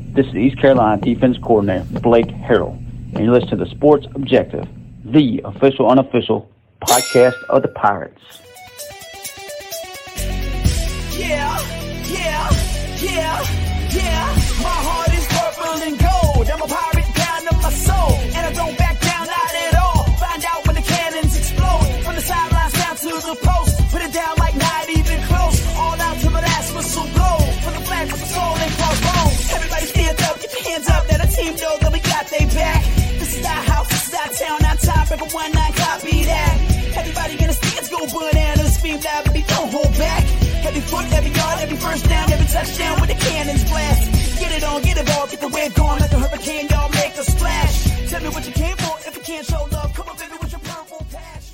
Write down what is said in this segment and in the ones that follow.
This is East Carolina Defense Coordinator Blake Harrell, and you listen to the Sports Objective, the official, unofficial podcast of the Pirates. Yeah. My heart is purple and gold. I'm a pirate down to my soul, and I don't back down, not at all. Find out when the cannons explode. From the sidelines down to the post, put it down like not even close. All out to the last whistle blow. From the flag with the soul and crossbones. Everybody stand up, get your hands up. Let our team know that we got they back. This is our house, this is our town, our time. Every 1-9 copy that. Everybody in the stands go bananas, scream loud, baby, don't hold back. Every foot, every yard, every first down, every touchdown with the cannons blast. Get it on, get it all, get the wave going like a hurricane, y'all make a splash. Tell me what you came for, if you can't show love, come on baby with your purple patch.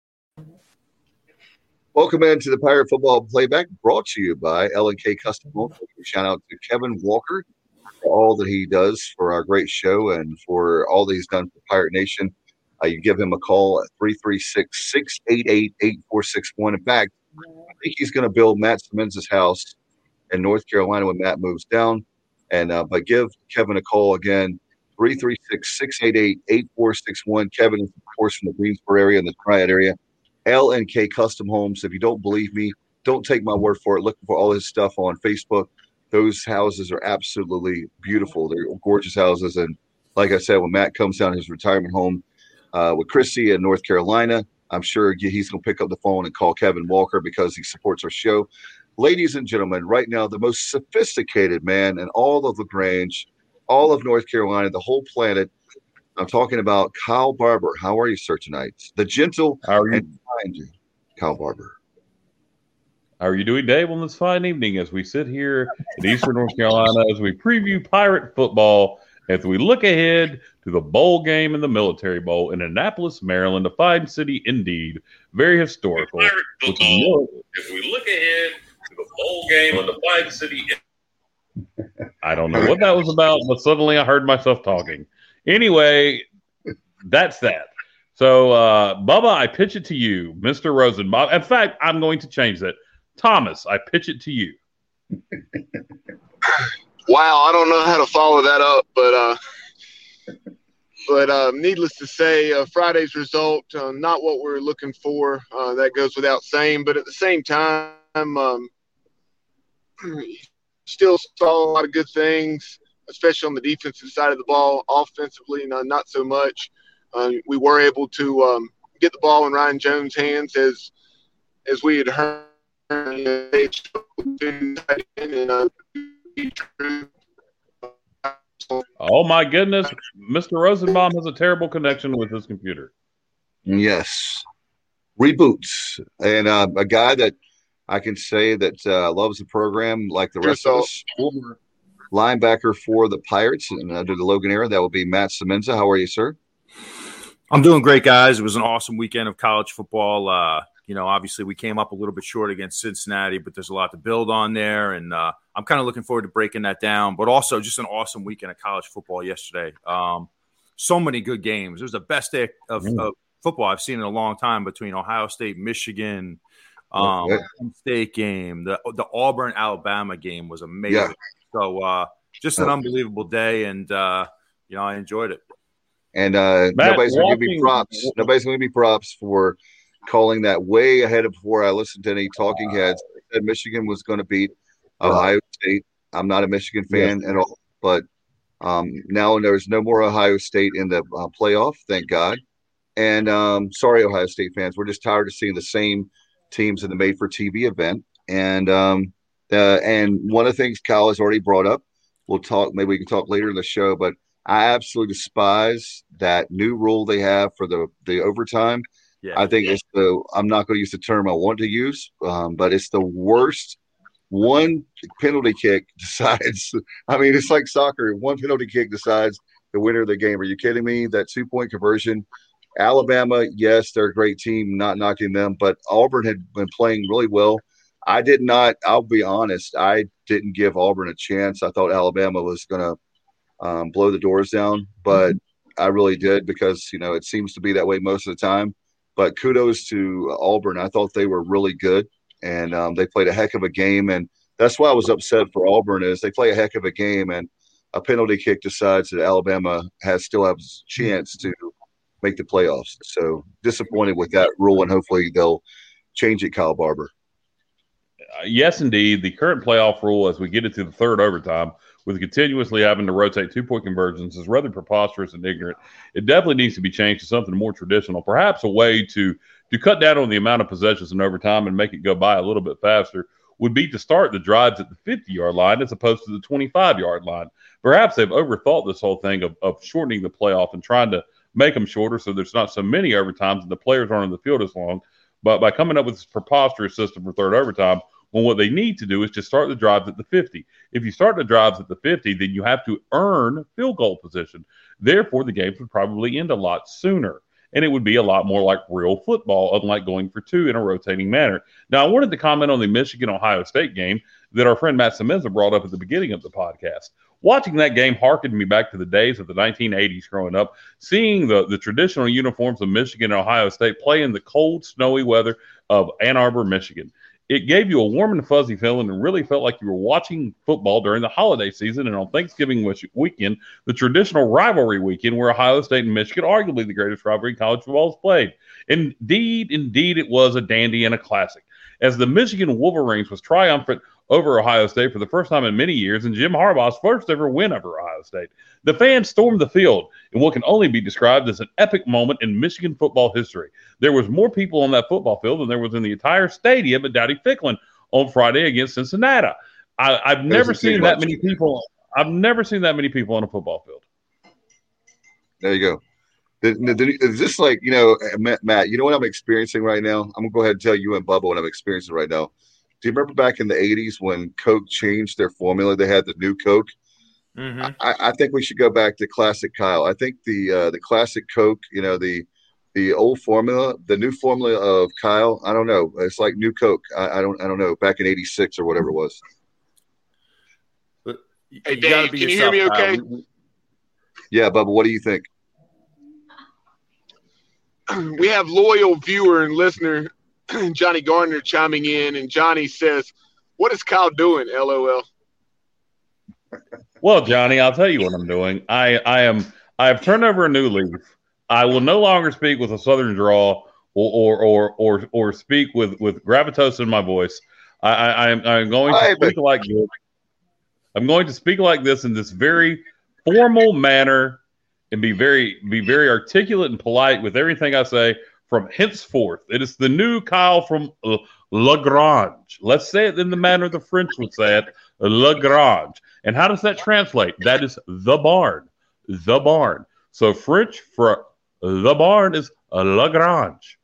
Welcome into the Pirate Football Playback, brought to you by L&K Custom Home. Shout out to Kevin Walker for all that he does for our great show and for all that he's done for Pirate Nation. You give him a call at 336-688-8461. In fact, I think he's going to build Matt Simmons' house in North Carolina when Matt moves down. And but give Kevin a call again, 336-688-8461. Kevin is, of course, from the Greensboro area and the Triad area. L&K Custom Homes. If you don't believe me, don't take my word for it. Look for all his stuff on Facebook. Those houses are absolutely beautiful. They're gorgeous houses. And like I said, when Matt comes down to his retirement home with Chrissy in North Carolina, I'm sure he's going to pick up the phone and call Kevin Walker because he supports our show. Ladies and gentlemen, right now, the most sophisticated man in all of LaGrange, all of North Carolina, the whole planet. I'm talking about Kyle Barber. How are you, sir, tonight? The gentle and kind Kyle Barber. How are you doing, Dave, on this fine evening as we sit here in Eastern North Carolina as we preview Pirate football, as we look ahead to the bowl game and the Military Bowl in Annapolis, Maryland, a fine city indeed, very historical. Pirate football, as we look ahead to the bowl game and the fine city. I don't know what that was about, but suddenly I heard myself talking. Anyway, that's that. So, Bubba, I pitch it to you, Mr. Rosenbaum. In fact, I'm going to change that. Thomas, I pitch it to you. Wow, I don't know how to follow that up, but needless to say, Friday's result, not what we're looking for. That goes without saying. But at the same time, still saw a lot of good things, especially on the defensive side of the ball. Offensively, not so much. We were able to get the ball in Ryan Jones' hands as we had heard. Oh my goodness, Mr. Rosenbaum has a terrible connection with his computer. Yes, reboots, and a guy that I can say that loves the program like the rest of us. Former linebacker for the Pirates and under the Logan era, that would be Matt Simmons. How are you, sir? I'm doing great, guys. It was an awesome weekend of college football. Obviously we came up a little bit short against Cincinnati, but there's a lot to build on there. And I'm kind of looking forward to breaking that down, but also just an awesome weekend of college football yesterday. So many good games. It was the best day of football I've seen in a long time between Ohio State, Michigan, State game. The Auburn, Alabama game was amazing. Yeah. So just an unbelievable day. And, I enjoyed it. And nobody's going to give me props. Nobody's going to give me props for calling that way ahead of before I listened to any talking heads. I said Michigan was going to beat Ohio State. I'm not a Michigan fan at all, but now there's no more Ohio State in the playoff, thank God. And sorry, Ohio State fans, we're just tired of seeing the same teams in the made-for-TV event. And one of the things Kyle has already brought up, we'll talk. Maybe we can talk later in the show, but I absolutely despise that new rule they have for the overtime. Yeah. I think it's I'm not going to use the term I want to use, but it's the worst. One penalty kick decides. I mean, it's like soccer. One penalty kick decides the winner of the game. Are you kidding me? That 2-point conversion. Alabama, yes, they're a great team, not knocking them, but Auburn had been playing really well. I did not, I'll be honest, I didn't give Auburn a chance. I thought Alabama was going to blow the doors down, but I really did because, it seems to be that way most of the time. But kudos to Auburn. I thought they were really good, and they played a heck of a game. And that's why I was upset for Auburn is they play a heck of a game. And a penalty kick decides that Alabama still has a chance to make the playoffs. So disappointed with that rule, and hopefully they'll change it, Kyle Barber. Yes, indeed. The current playoff rule, as we get into the third overtime, with continuously having to rotate 2-point conversions, is rather preposterous and ignorant. It definitely needs to be changed to something more traditional, perhaps a way to cut down on the amount of possessions in overtime and make it go by a little bit faster would be to start the drives at the 50-yard line as opposed to the 25-yard line. Perhaps they've overthought this whole thing of shortening the playoff and trying to make them shorter so there's not so many overtimes and the players aren't on the field as long. But by coming up with this preposterous system for third overtime, well, what they need to do is just start the drives at the 50. If you start the drives at the 50, then you have to earn field goal position. Therefore, the games would probably end a lot sooner, and it would be a lot more like real football, unlike going for two in a rotating manner. Now, I wanted to comment on the Michigan-Ohio State game that our friend Matt Semenza brought up at the beginning of the podcast. Watching that game harkened me back to the days of the 1980s growing up, seeing the traditional uniforms of Michigan and Ohio State play in the cold, snowy weather of Ann Arbor, Michigan. It gave you a warm and fuzzy feeling and really felt like you were watching football during the holiday season and on Thanksgiving weekend, the traditional rivalry weekend where Ohio State and Michigan, arguably the greatest rivalry in college football, is played. Indeed, it was a dandy and a classic. As the Michigan Wolverines was triumphant over Ohio State for the first time in many years, and Jim Harbaugh's first ever win over Ohio State, the fans stormed the field in what can only be described as an epic moment in Michigan football history. There was more people on that football field than there was in the entire stadium at Dowdy-Ficklen on Friday against Cincinnati. I've never seen that many people. I've never seen that many people on a football field. There you go. Is this like, Matt, you know what I'm experiencing right now? I'm going to go ahead and tell you and Bubba what I'm experiencing right now. Do you remember back in the 80s when Coke changed their formula? They had the new Coke. Mm-hmm. I think we should go back to classic Kyle. I think the classic Coke, the old formula, the new formula of Kyle, I don't know. It's like new Coke. I don't know. Back in 86 or whatever it was. Hey, Dave, can you hear me okay? Yeah, Bubba, what do you think? We have loyal viewer and listener Johnny Gardner chiming in, and Johnny says, "What is Kyle doing?" LOL. Well, Johnny, I'll tell you what I'm doing. I have turned over a new leaf. I will no longer speak with a southern drawl or speak with gravitas in my voice. I'm going to speak like this. I'm going to speak like this in this very formal manner and be very articulate and polite with everything I say from henceforth. It is the new Kyle from Lagrange. Let's say it in the manner the French would say it, Lagrange. And how does that translate? That is the barn. The barn. So French for the barn is Lagrange.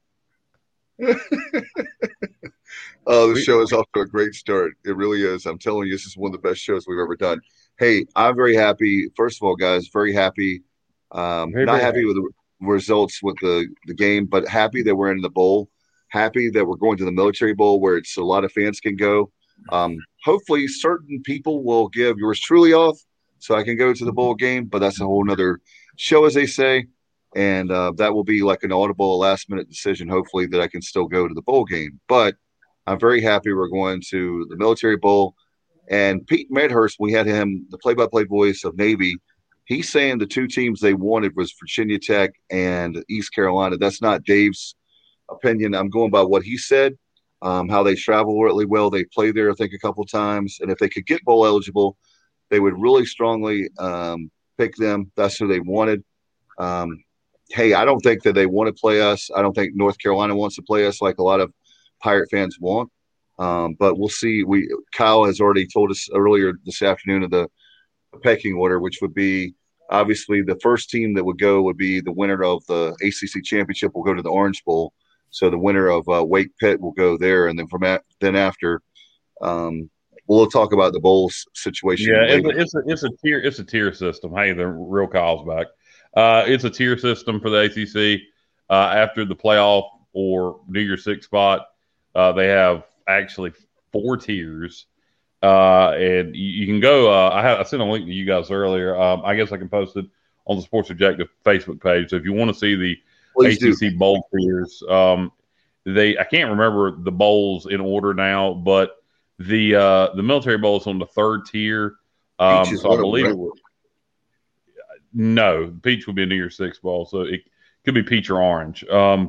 Oh, the show is off to a great start. It really is. I'm telling you, this is one of the best shows we've ever done. Hey, I'm very happy. First of all, guys, very happy. Not happy with the results with the game, but happy that we're in the bowl. Happy that we're going to the Military Bowl where it's a lot of fans can go. Hopefully, certain people will give yours truly off so I can go to the bowl game, but that's a whole nother show, as they say. And that will be like an audible last-minute decision, hopefully, that I can still go to the bowl game. But I'm very happy we're going to the Military Bowl. And Pete Medhurst, we had him, the play-by-play voice of Navy, he's saying the two teams they wanted was Virginia Tech and East Carolina. That's not Dave's opinion. I'm going by what he said, how they travel really well. They play there, I think, a couple times. And if they could get bowl eligible, they would really strongly pick them. That's who they wanted. Hey, I don't think that they want to play us. I don't think North Carolina wants to play us like a lot of Pirate fans want. But we'll see. Kyle has already told us earlier this afternoon of the pecking order, which would be obviously the first team that would go would be the winner of the ACC championship will go to the Orange Bowl. So the winner of Wake Pitt will go there, and then after, we'll talk about the bowl situation. Yeah, it's a tier system. Hey, the real Kyle's back. It's a tier system for the ACC. After the playoff or New Year's Six spot, they have actually 4 tiers. And you can go. I sent a link to you guys earlier. I guess I can post it on the Sports Objective Facebook page. So if you want to see the ACC bowl tiers, I can't remember the bowls in order now, but the Military Bowl is on the 3rd tier. So I believe it was. No, peach will be a New Year's Six ball, so it could be peach or orange.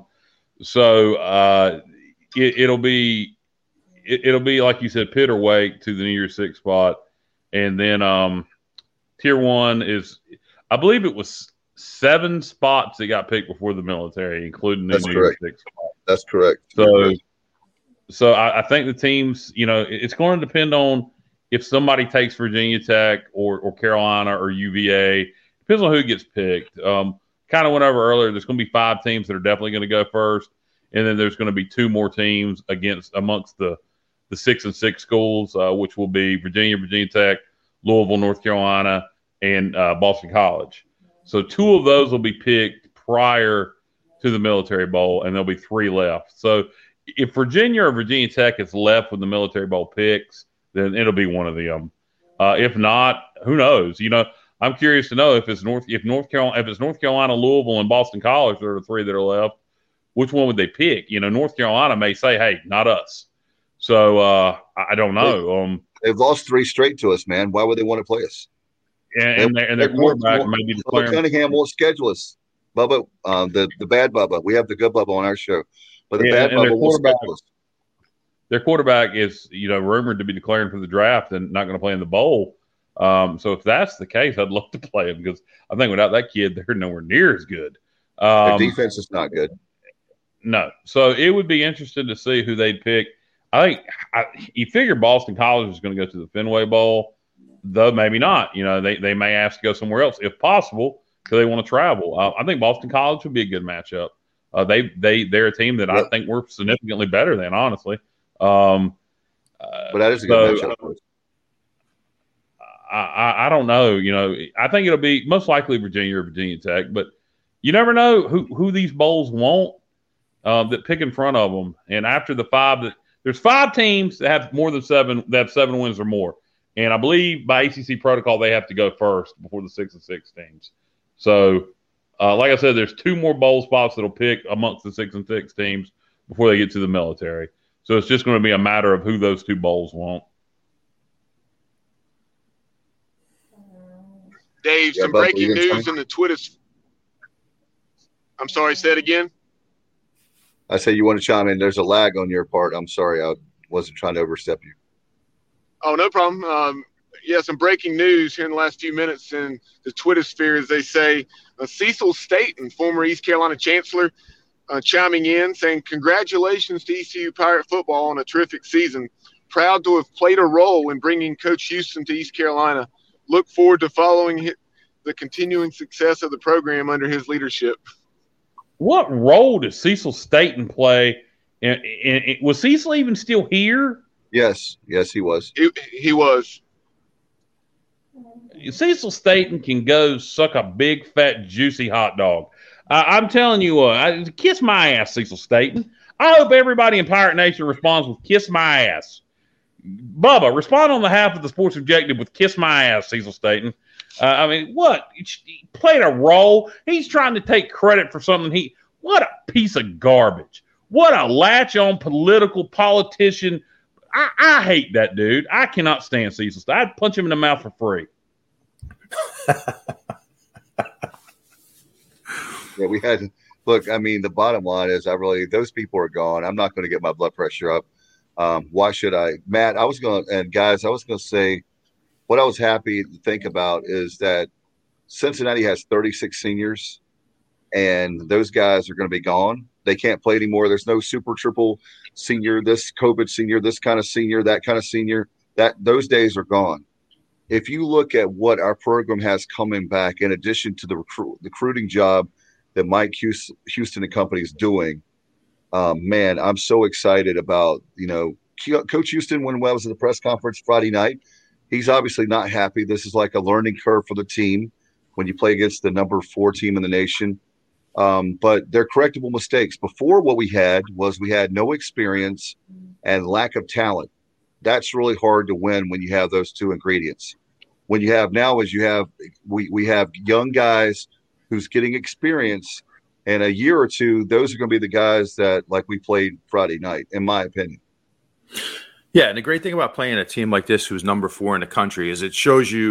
It'll be like you said, Pitt or Wake to the New Year's Six spot, and then Tier 1 is, I believe it was 7 spots that got picked before the military, including the New Year's Six spot. That's correct. So I think the teams, it's going to depend on if somebody takes Virginia Tech or Carolina or UVA. Depends on who gets picked. Kind of went over earlier. There's going to be 5 teams that are definitely going to go first, and then there's going to be 2 more teams amongst the 6-6 schools, which will be Virginia Tech, Louisville, North Carolina, and Boston College. So 2 of those will be picked prior to the Military Bowl, and there'll be 3 left. So if Virginia or Virginia Tech is left with the Military Bowl picks, then it'll be one of them. If not, who knows? I'm curious to know if it's North Carolina, Louisville, and Boston College that are the 3 that are left, which one would they pick? North Carolina may say, "Hey, not us." So I don't know. They've lost 3 straight to us, man. Why would they want to play us? And their quarterback may be declaring. Cunningham won't schedule us. Bubba, the bad Bubba. We have the good Bubba on our show, but the bad Bubba won't schedule us. Their quarterback is, rumored to be declaring for the draft and not going to play in the bowl. So if that's the case, I'd love to play him because I think without that kid, they're nowhere near as good. Their defense is not good. No. So it would be interesting to see who they'd pick. I think you figure Boston College is going to go to the Fenway Bowl, though maybe not. They may ask to go somewhere else if possible because they want to travel. I think Boston College would be a good matchup. They're a team that I think we're significantly better than, honestly. But that is a good matchup. I don't know. I think it'll be most likely Virginia or Virginia Tech, but you never know who these bowls want that pick in front of them. And after the 5, there's 5 teams that have more than 7, that have 7 wins or more. And I believe by ACC protocol, they have to go first before the 6-6 teams. So, like I said, there's 2 more bowl spots that'll pick amongst the 6-6 teams before they get to the military. So it's just going to be a matter of who those 2 bowls want. Dave, some breaking news in the Twitter. I'm sorry, say it again. I say you want to chime in. There's a lag on your part. I'm sorry. I wasn't trying to overstep you. Oh, no problem. Some breaking news here in the last few minutes in the Twitter sphere, as they say. Cecil Staten, former East Carolina Chancellor, chiming in, saying, "Congratulations to ECU Pirate football on a terrific season. Proud to have played a role in bringing Coach Houston to East Carolina. Look forward to following the continuing success of the program under his leadership." What role does Cecil Staten play? Was Cecil even still here? Yes, he was. He was. Cecil Staten can go suck a big, fat, juicy hot dog. I'm telling you what, kiss my ass, Cecil Staten. I hope everybody in Pirate Nation responds with kiss my ass. Bubba, respond on behalf of the Sports Objective with kiss my ass, Cecil Staten. What? He played a role. He's trying to take credit for something. What a piece of garbage. What a latch-on politician. I hate that dude. I cannot stand Cecil Staten. I'd punch him in the mouth for free. Yeah, we had – look, the bottom line is those people are gone. I'm not going to get my blood pressure up. Why should I? Matt, I was going to say what I was happy to think about is that Cincinnati has 36 seniors, and those guys are going to be gone. They can't play anymore. There's no super triple senior, this COVID senior, this kind of senior, that kind of senior. Those days are gone. If you look at what our program has coming back, in addition to the recruiting job that Mike Houston and company is doing, man, I'm so excited about, Coach Houston, when I was at the press conference Friday night, he's obviously not happy. This is like a learning curve for the team when you play against the number 4 team in the nation. But they're correctable mistakes. Before, what we had no experience and lack of talent. That's really hard to win when you have those 2 ingredients. What you have now is we have young guys who's getting experience. And a year or 2, those are going to be the guys that, like we played Friday night, in my opinion. Yeah, and the great thing about playing a team like this who's number 4 in the country is it shows you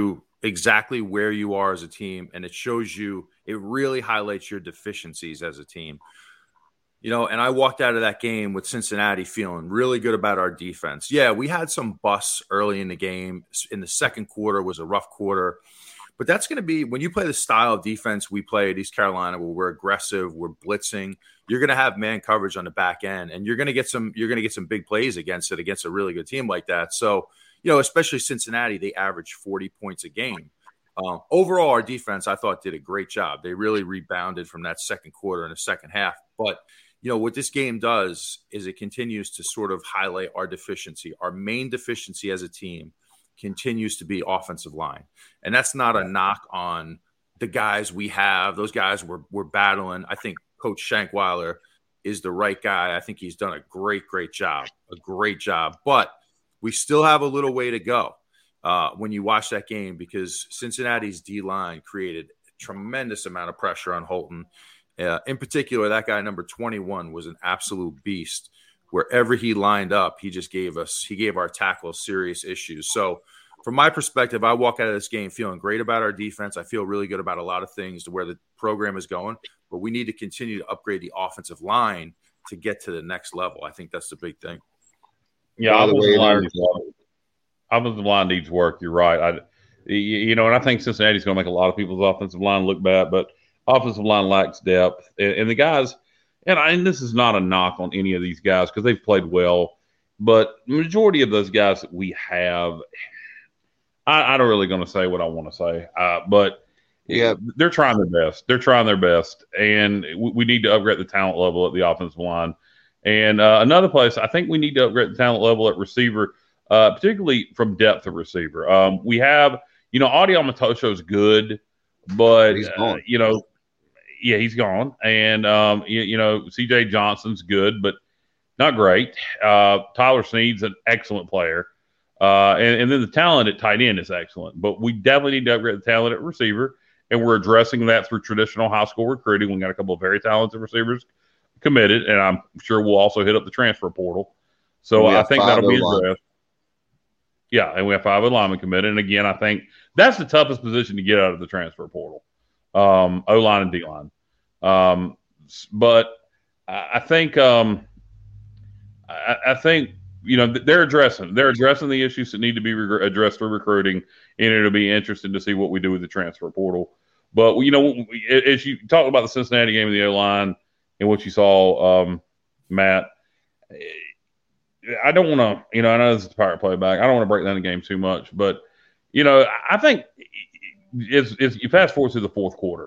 exactly where you are as a team, and it shows you, it really highlights your deficiencies as a team. You know, and I walked out of that game with Cincinnati feeling really good about our defense. Yeah, we had some busts early in the game. In the second quarter was a rough quarter. But that's going to be, when you play the style of defense we play at East Carolina, where we're aggressive, we're blitzing, you're going to have man coverage on the back end, and you're going to get some big plays against a really good team like that. So, you know, especially Cincinnati, they average 40 points a game. Overall, our defense, I thought, did a great job. They really rebounded from that second quarter and the second half. But, you know, what this game does is it continues to sort of highlight our deficiency. Our main deficiency as a team continues to be offensive line. And that's not a knock on the guys we have. Those guys we're battling. I think Coach Shankweiler is the right guy. I think he's done a great job. But we still have a little way to go when you watch that game, because Cincinnati's D-line created a tremendous amount of pressure on Holton. In particular, that guy, number 21, was an absolute beast. Wherever he lined up, he gave our tackles serious issues. So from my perspective, I walk out of this game feeling great about our defense. I feel really good about a lot of things to where the program is going, but we need to continue to upgrade the offensive line to get to the next level. I think that's the big thing. Yeah, offensive line needs work. You're right. And I think Cincinnati's going to make a lot of people's offensive line look bad, but offensive line lacks depth. And the guys, and this is not a knock on any of these guys because they've played well, but majority of those guys that we have, I don't really going to say what I want to say, but yeah, they're trying their best. And we need to upgrade the talent level at the offensive line. And another place, I think we need to upgrade the talent level at receiver, particularly from depth of receiver. We have, Adi Amatosho is good, but he's gone. He's gone. And, CJ Johnson's good, but not great. Tyler Snead's an excellent player. And then the talent at tight end is excellent. But we definitely need to upgrade the talent at receiver, and we're addressing that through traditional high school recruiting. We got a couple of very talented receivers committed, and I'm sure we'll also hit up the transfer portal. So I think that'll be addressed. Yeah, and we have 5 linemen committed. And, again, I think that's the toughest position to get out of the transfer portal, O-line and D-line. But I think they're addressing the issues that need to be addressed through recruiting, and it'll be interesting to see what we do with the transfer portal. But, as you talk about the Cincinnati game of the O-line and what you saw, Matt, I don't want to, I know this is the Pirate playback. I don't want to break down the game too much, but, I think if you fast forward to the fourth quarter,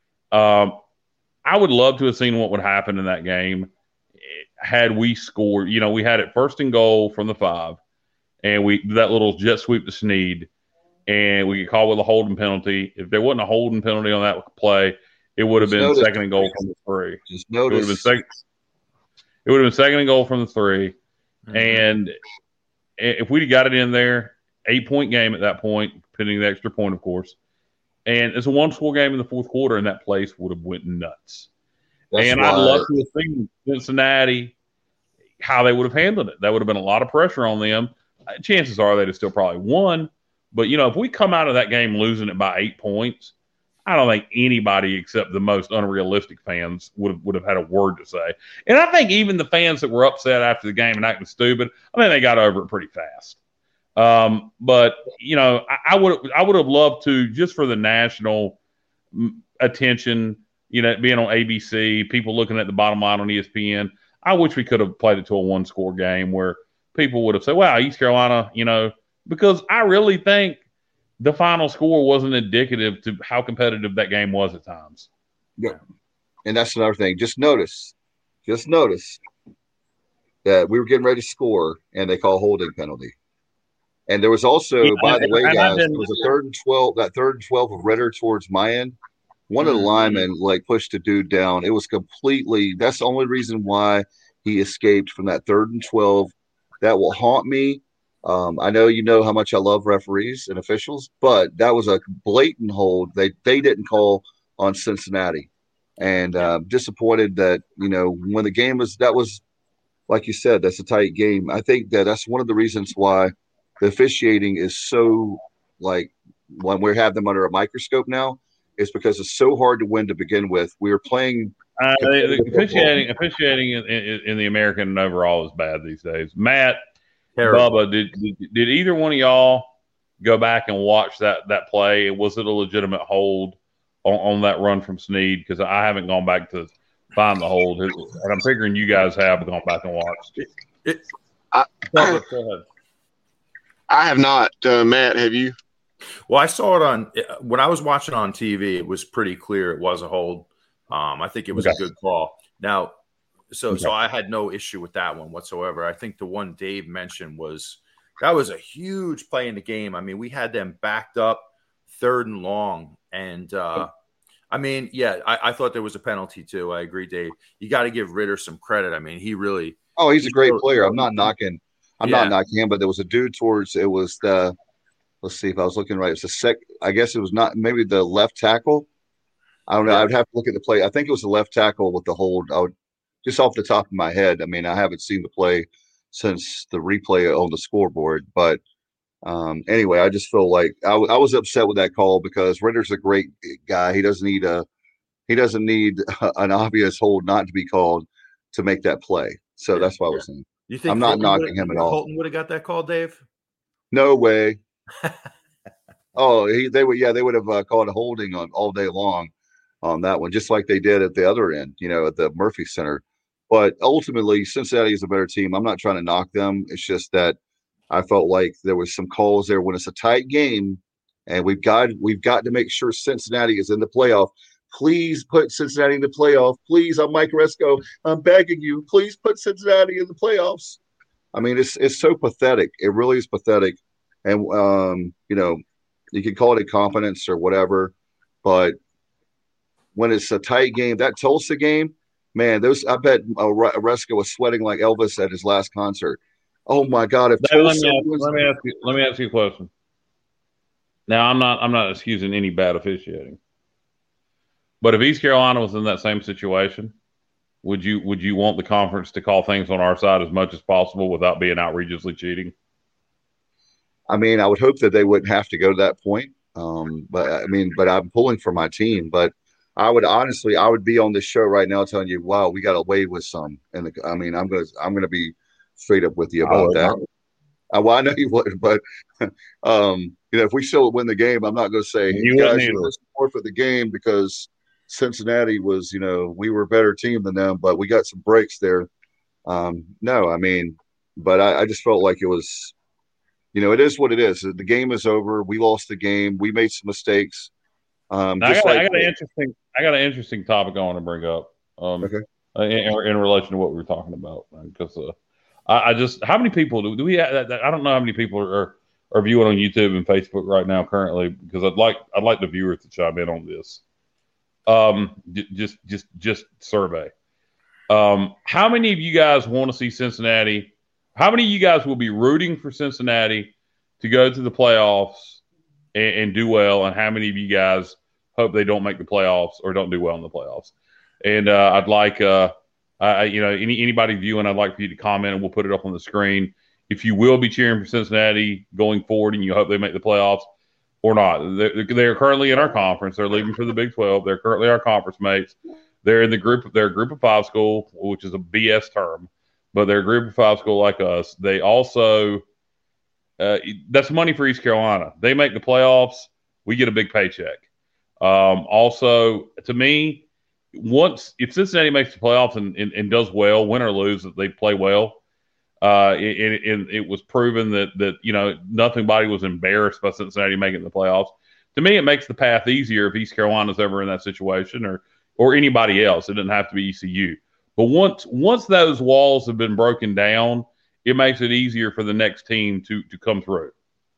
I would love to have seen what would happen in that game had we scored. We had it 1st and goal from the 5, and that little jet sweep to Snead, and we get caught with a holding penalty. If there wasn't a holding penalty on that play, it would have been 2nd and goal from the 3. It would have been 2nd and goal from the 3. Mm-hmm. And if we'd have got it in there, 8-point game at that point, pending the extra point, of course. And it's a 1-score game in the fourth quarter, and that place would have went nuts. I'd love to have seen Cincinnati, how they would have handled it. That would have been a lot of pressure on them. Chances are they'd have still probably won. But, if we come out of that game losing it by 8 points, I don't think anybody except the most unrealistic fans would have had a word to say. And I think even the fans that were upset after the game and acting stupid, I think they got over it pretty fast. But I would have loved to, just for the national attention, being on ABC, people looking at the bottom line on ESPN. I wish we could have played it to a 1-score game where people would have said, "Wow, East Carolina," because I really think the final score wasn't indicative to how competitive that game was at times. Yeah, and that's another thing. Just notice that we were getting ready to score, and they call a holding penalty. And there was also, by the way, guys, there was a 3rd and 12. That 3rd and 12 of Ritter towards my end. One of the linemen pushed a dude down. It was completely. That's the only reason why he escaped from that 3rd and 12. That will haunt me. I know you know how much I love referees and officials, but that was a blatant hold. They didn't call on Cincinnati, and disappointed that when the game was like you said, that's a tight game. I think that's one of the reasons why the officiating is so when we have them under a microscope now is because it's so hard to win to begin with. We were playing. The officiating in the American overall is bad these days. Matt, Bubba, did either one of y'all go back and watch that play? Was it a legitimate hold on that run from Snead? Because I haven't gone back to find the hold, and I'm figuring you guys have gone back and watched it. Go ahead. I have not. Matt, have you? Well, I saw it when I was watching on TV. It was pretty clear it was a hold. I think it was a good call. Now, so I had no issue with that one whatsoever. I think the one Dave mentioned that was a huge play in the game. I mean, we had them backed up 3rd and long, and I mean, I thought there was a penalty too. I agree, Dave. You got to give Ritter some credit. I mean, he really. Oh, he's a great player. I'm not knocking. Not knocking him, but there was a dude towards. It was the. Let's see if I was looking right. It's I guess it was not maybe the left tackle. I don't know. I would have to look at the play. I think it was the left tackle with the hold. I would just off the top of my head. I mean, I haven't seen the play since the replay on the scoreboard, but anyway, I just feel like I was upset with that call because Ritter's a great guy. He doesn't need an obvious hold not to be called to make that play. So that's what I was saying. You think I'm not knocking him at all. Holton would have got that call, Dave? No way. They would have called a holding on all day long on that one, just like they did at the other end, at the Murphy Center. But ultimately, Cincinnati is a better team. I'm not trying to knock them. It's just that I felt like there was some calls there when it's a tight game, and we've got to make sure Cincinnati is in the playoff. Please put Cincinnati in the playoff. Please, I'm Mike Resco. I'm begging you. Please put Cincinnati in the playoffs. I mean, it's so pathetic. It really is pathetic. And you can call it incompetence or whatever, but when it's a tight game, that Tulsa game, man, I bet Resco was sweating like Elvis at his last concert. Oh my God! Let me ask you a question. Now, I'm not excusing any bad officiating, but if East Carolina was in that same situation, would you want the conference to call things on our side as much as possible without being outrageously cheating? I mean, I would hope that they wouldn't have to go to that point. But I'm pulling for my team. But I would be on this show right now telling you, wow, we got away with some. And I'm gonna be straight up with you about that. Well, I know you wouldn't, but if we still win the game, I'm not going to say, hey, guys, let's forfeit the game because Cincinnati was, we were a better team than them, but we got some breaks there. No, I mean, but I just felt like it was. It is what it is. The game is over. We lost the game. We made some mistakes. I got an interesting topic I want to bring up. In relation to what we were talking about, because how many people do we have? I don't know how many people are viewing on YouTube and Facebook right now currently, because I'd like the viewers to chime in on this. Just survey. How many of you guys want to see Cincinnati? How many of you guys will be rooting for Cincinnati to go to the playoffs and do well? And how many of you guys hope they don't make the playoffs or don't do well in the playoffs? And I'd like, anybody viewing, I'd like for you to comment, and we'll put it up on the screen. If you will be cheering for Cincinnati going forward and you hope they make the playoffs or not. They're currently in our conference. They're leaving for the Big 12. They're currently our conference mates. They're in they're a group of five school, which is a BS term. But they're a group of five school like us. They also, that's money for East Carolina. They make the playoffs, we get a big paycheck. Also, to me, if Cincinnati makes the playoffs and does well, win or lose, that they play well, it was proven that nobody was embarrassed by Cincinnati making the playoffs. To me, it makes the path easier if East Carolina's ever in that situation or anybody else. It doesn't have to be ECU. But once those walls have been broken down, it makes it easier for the next team to come through.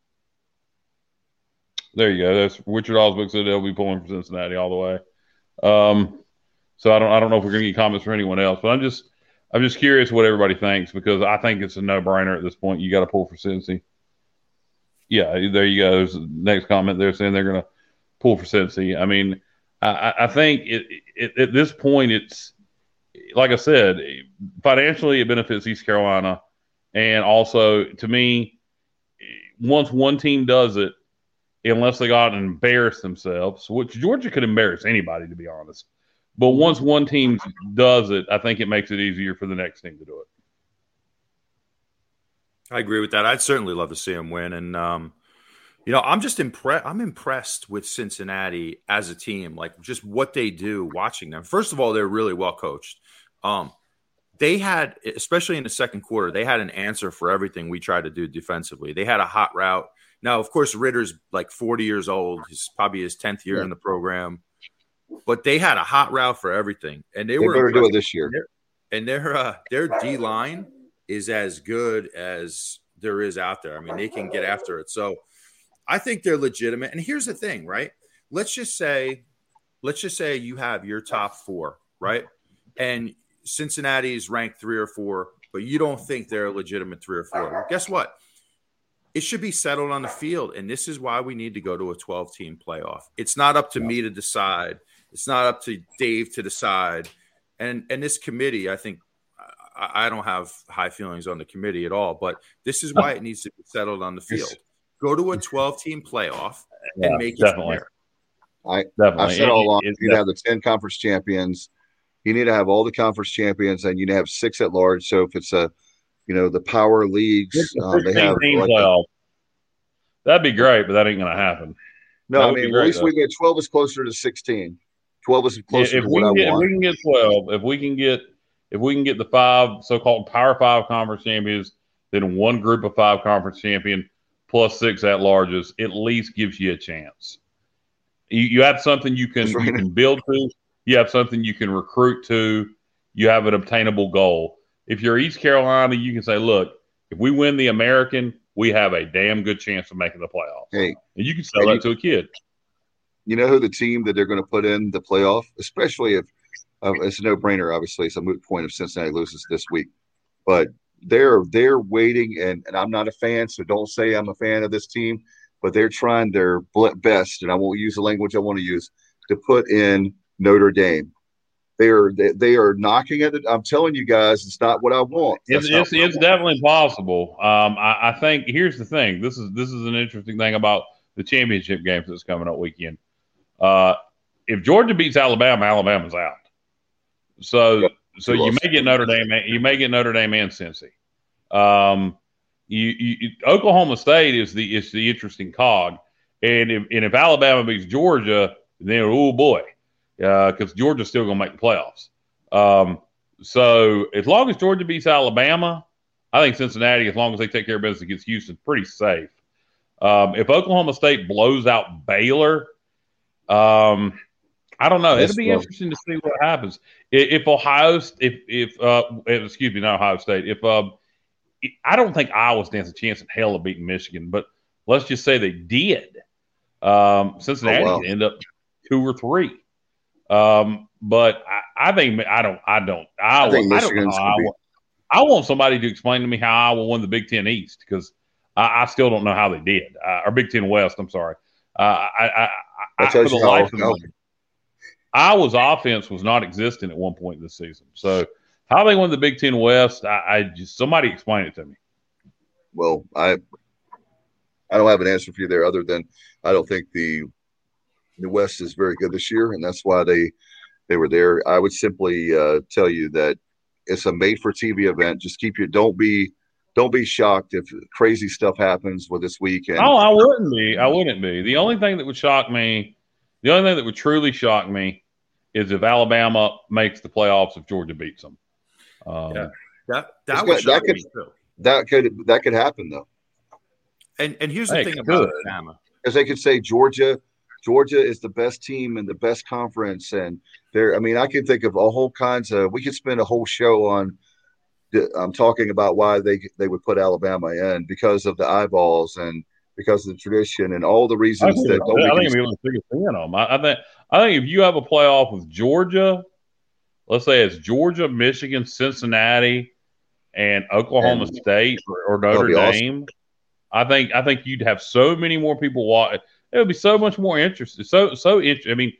There you go. That's Richard Osbook said they'll be pulling for Cincinnati all the way. So I don't know if we're going to get comments from anyone else, but I'm just curious what everybody thinks, because I think it's a no-brainer at this point. You got to pull for Cincy. Yeah, there you go. There's the next comment. They're saying they're going to pull for Cincy. I mean, I think at this point it's. Like I said, financially it benefits East Carolina, and also to me, once one team does it, unless they got and embarrass themselves, which Georgia could embarrass anybody, to be honest. But once one team does it, I think it makes it easier for the next team to do it. I agree with that. I'd certainly love to see them win. And, I'm just impressed. I'm impressed with Cincinnati as a team, like just what they do watching them. First of all, they're really well coached. They had, especially in the second quarter, they had an answer for everything we tried to do defensively. They had a hot route. Now, of course, Ritter's like 40 years old. He's probably his 10th year in the program. But they had a hot route for everything. And they were better do it this year. And their D-line is as good as there is out there. I mean, they can get after it. So I think they're legitimate. And here's the thing, right? Let's just say you have your top four, right? And Cincinnati is ranked 3 or 4, but you don't think they're a legitimate 3 or 4. Well, guess what? It should be settled on the field, and this is why we need to go to a 12-team playoff. It's not up to me to decide. It's not up to Dave to decide. And this committee, I think, I don't have high feelings on the committee at all, but this is why it needs to be settled on the field. Go to a 12-team playoff and make it fair. I've said all along, you need to have the 10 conference champions. You need to have all the conference champions, and you need to have 6 at large. So if it's the power leagues, they have playoff. That'd be great, but that ain't going to happen. No, I mean, at least we get 12 is closer to 16. 12 is closer to what I want. If we can get 12, if we can get the 5 so-called Power 5 conference champions, then one group of 5 conference champion plus 6 at larges, at least gives you a chance. You have something you can build to. You have something you can recruit to. You have an obtainable goal. If you're East Carolina, you can say, look, if we win the American, we have a damn good chance of making the playoffs. Hey, and you can sell that to a kid. You know who the team that they're going to put in the playoff, especially if it's a no-brainer, obviously. It's a moot point if Cincinnati loses this week. But they're waiting, and I'm not a fan, so don't say I'm a fan of this team, but they're trying their best, and I won't use the language I want to use, to put in Notre Dame. They are knocking at it. I'm telling you guys, it's not what I want. It's definitely possible. I think here's the thing. This is an interesting thing about the championship games that's coming up weekend. If Georgia beats Alabama, Alabama's out. So you may get Notre Dame. You may get Notre Dame and Cincy. Oklahoma State is the interesting cog, and if Alabama beats Georgia, then oh boy. Because Georgia's still going to make the playoffs. So as long as Georgia beats Alabama, I think Cincinnati, as long as they take care of business against Houston, pretty safe. If Oklahoma State blows out Baylor, I don't know. It'll be interesting to see what happens. If Ohio, excuse me, not Ohio State. I don't think Iowa stands a chance in hell of beating Michigan, but let's just say they did. Cincinnati could end up 2 or 3. But I think I want somebody to explain to me how Iowa won the Big Ten East, because I still don't know how they did, or Big Ten West. I'm sorry. For the life of me, Iowa's offense was not existent at one point this season. So how they won the Big Ten West, I just somebody explain it to me. Well, I don't have an answer for you there, other than I don't think the West is very good this year, and that's why they were there. I would simply tell you that it's a made-for-TV event. Just don't be shocked if crazy stuff happens with this weekend. Oh, I wouldn't be. The only thing that would shock me, the only thing that would truly shock me, is if Alabama makes the playoffs if Georgia beats them. That would shock me too. That could happen though. And here's the thing about Alabama, because they could say Georgia is the best team in the best conference, and I can think of all kinds of. We could spend a whole show on. I'm talking about why they would put Alabama in, because of the eyeballs and because of the tradition and all the reasons that. I think we're the biggest fan of them. I think if you have a playoff with Georgia, let's say it's Georgia, Michigan, Cincinnati, and Oklahoma State or Notre Dame. Awesome. I think you'd have so many more people watch. It would be so much more interesting. So interesting. I mean,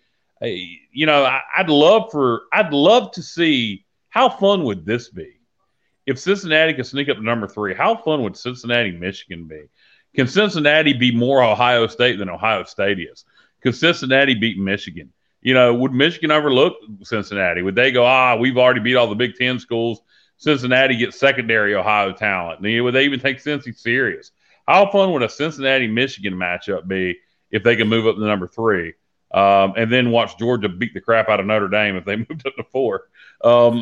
I'd love to see, how fun would this be if Cincinnati could sneak up to number 3. How fun would Cincinnati, Michigan be? Can Cincinnati be more Ohio State than Ohio State is? Could Cincinnati beat Michigan? Would Michigan overlook Cincinnati? Would they go, we've already beat all the Big Ten schools. Cincinnati gets secondary Ohio talent. Would they even take Cincy serious? How fun would a Cincinnati-Michigan matchup be if they could move up to number 3 and then watch Georgia beat the crap out of Notre Dame if they moved up to 4? How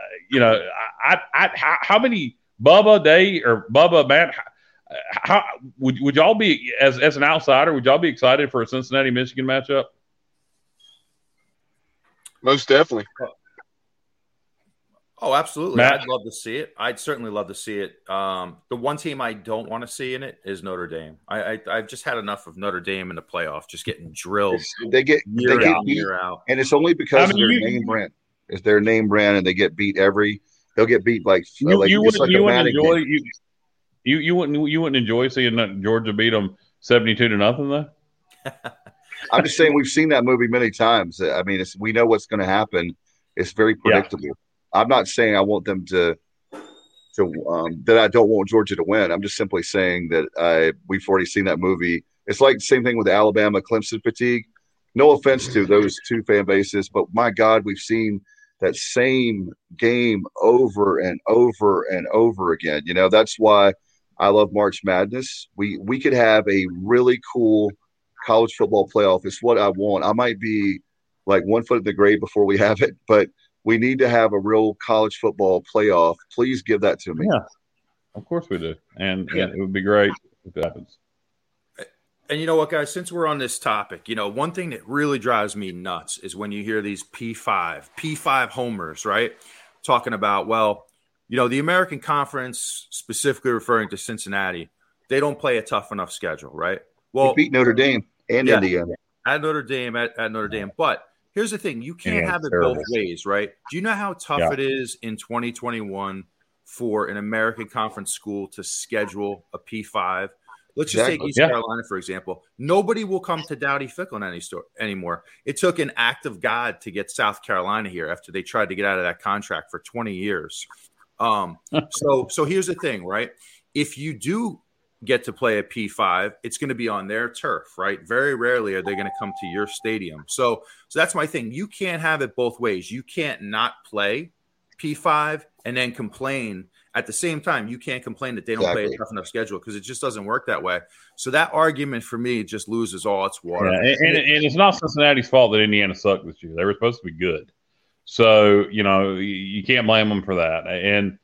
many Bubba, Matt, how would y'all be, as an outsider, would y'all be excited for a Cincinnati-Michigan matchup? Most definitely. Oh, absolutely. Matt? I'd love to see it. I'd certainly love to see it. The one team I don't want to see in it is Notre Dame. I've just had enough of Notre Dame in the playoff, just getting drilled. They get beat, year out. And it's only because of their name brand. It's their name brand, and they get beat they'll get beat you wouldn't enjoy seeing Georgia beat them 72-0 though? I'm just saying we've seen that movie many times. I mean, we know what's going to happen. It's very predictable. Yeah. I'm not saying I want them to that I don't want Georgia to win. I'm just simply saying that we've already seen that movie. It's like the same thing with Alabama, Clemson fatigue. No offense to those two fan bases, but my God, we've seen that same game over and over and over again. That's why I love March Madness. We could have a really cool college football playoff. It's what I want. I might be like 1 foot in the grave before we have it, but we need to have a real college football playoff. Please give that to me. Yeah, of course we do. And it would be great if it happens. And you know what, guys, since we're on this topic, one thing that really drives me nuts is when you hear these P5 homers, right? Talking about, the American Conference, specifically referring to Cincinnati, they don't play a tough enough schedule, right? Well, they beat Notre Dame and Indiana. At Notre Dame, at Notre Dame. But here's the thing. You can't have it both ways, right? Do you know how tough it is in 2021 for an American Conference school to schedule a P5? Let's just take East Carolina, for example. Nobody will come to Dowdy-Ficklen anymore. It took an act of God to get South Carolina here after they tried to get out of that contract for 20 years. So here's the thing, right? If you do get to play a P5, it's going to be on their turf, right? Very rarely are they going to come to your stadium. So that's my thing. You can't have it both ways. You can't not play P5 and then complain at the same time. You can't complain that they don't play a tough enough schedule, because it just doesn't work that way. So that argument for me just loses all its water. Yeah, and it's not Cincinnati's fault that Indiana sucked this year. They were supposed to be good. So, you can't blame them for that. And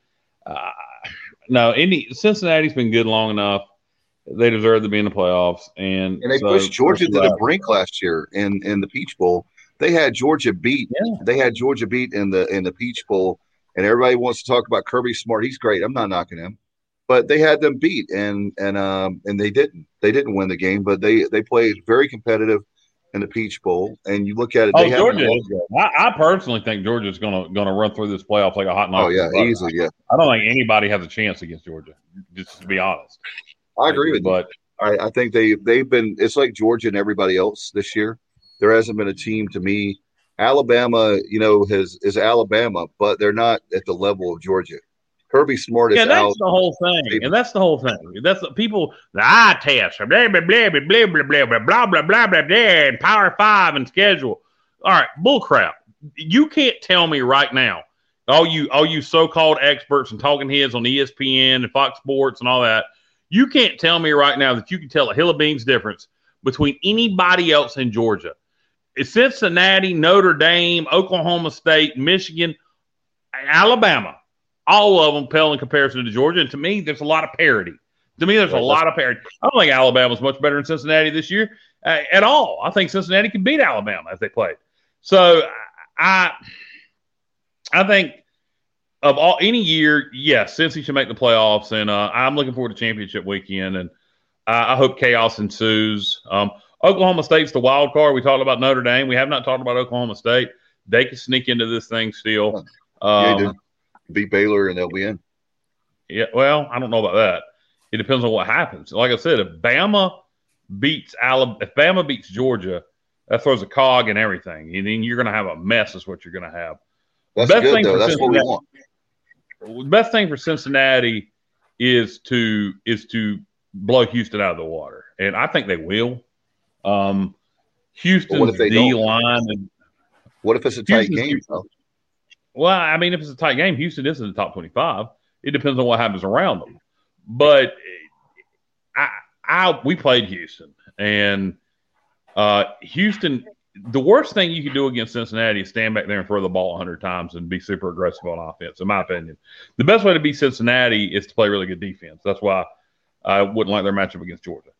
no, Cincinnati's been good long enough. They deserve to be in the playoffs, and they pushed Georgia to the brink last year in the Peach Bowl. They had Georgia beat. Yeah. They had Georgia beat in the Peach Bowl, and everybody wants to talk about Kirby Smart. He's great. I'm not knocking him, but they had them beat, and they didn't. They didn't win the game, but they played very competitive in the Peach Bowl. And you look at it. Georgia is good. I personally think Georgia's gonna run through this playoff like a hot knife. Oh yeah, easily. Yeah. I don't think anybody has a chance against Georgia. Just to be honest. I agree with you. I think they've been – it's like Georgia and everybody else this year. There hasn't been a team to me. Alabama, is Alabama, but they're not at the level of Georgia. Kirby Smart is out. Yeah, that's the whole thing. And that's the whole thing. That's the people – the eye test, blah, blah, blah, blah, blah, blah, blah, blah, blah, blah, blah, blah, blah, and Power 5 and schedule. All right, bullcrap. You can't tell me right now, all you so-called experts and talking heads on ESPN and Fox Sports and all that, you can't tell me right now that you can tell a hill of beans difference between anybody else in Georgia. It's Cincinnati, Notre Dame, Oklahoma State, Michigan, Alabama. All of them pale in comparison to Georgia. And to me, there's a lot of parity. To me, there's a lot of parity. I don't think Alabama's much better than Cincinnati this year at all. I think Cincinnati can beat Alabama if they played. So I think of any year, yes, Cincy should make the playoffs, and I'm looking forward to championship weekend, and I hope chaos ensues. Oklahoma State's the wild card. We talked about Notre Dame. We have not talked about Oklahoma State. They can sneak into this thing still. Beat Baylor, and they'll be in. Yeah, well, I don't know about that. It depends on what happens. Like I said, if Bama beats Georgia, that throws a cog in everything, and then you're going to have a mess. Is what you're going to have. That's good, though. That's what we want. The best thing for Cincinnati is to blow Houston out of the water, and I think they will. Houston's D line. What if it's a tight game, though? Well, I mean, if it's a tight game, Houston is in the top 25. It depends on what happens around them. But we played Houston, and Houston. The worst thing you can do against Cincinnati is stand back there and throw the ball 100 times and be super aggressive on offense, in my opinion. The best way to beat Cincinnati is to play really good defense. That's why I wouldn't like their matchup against Georgia.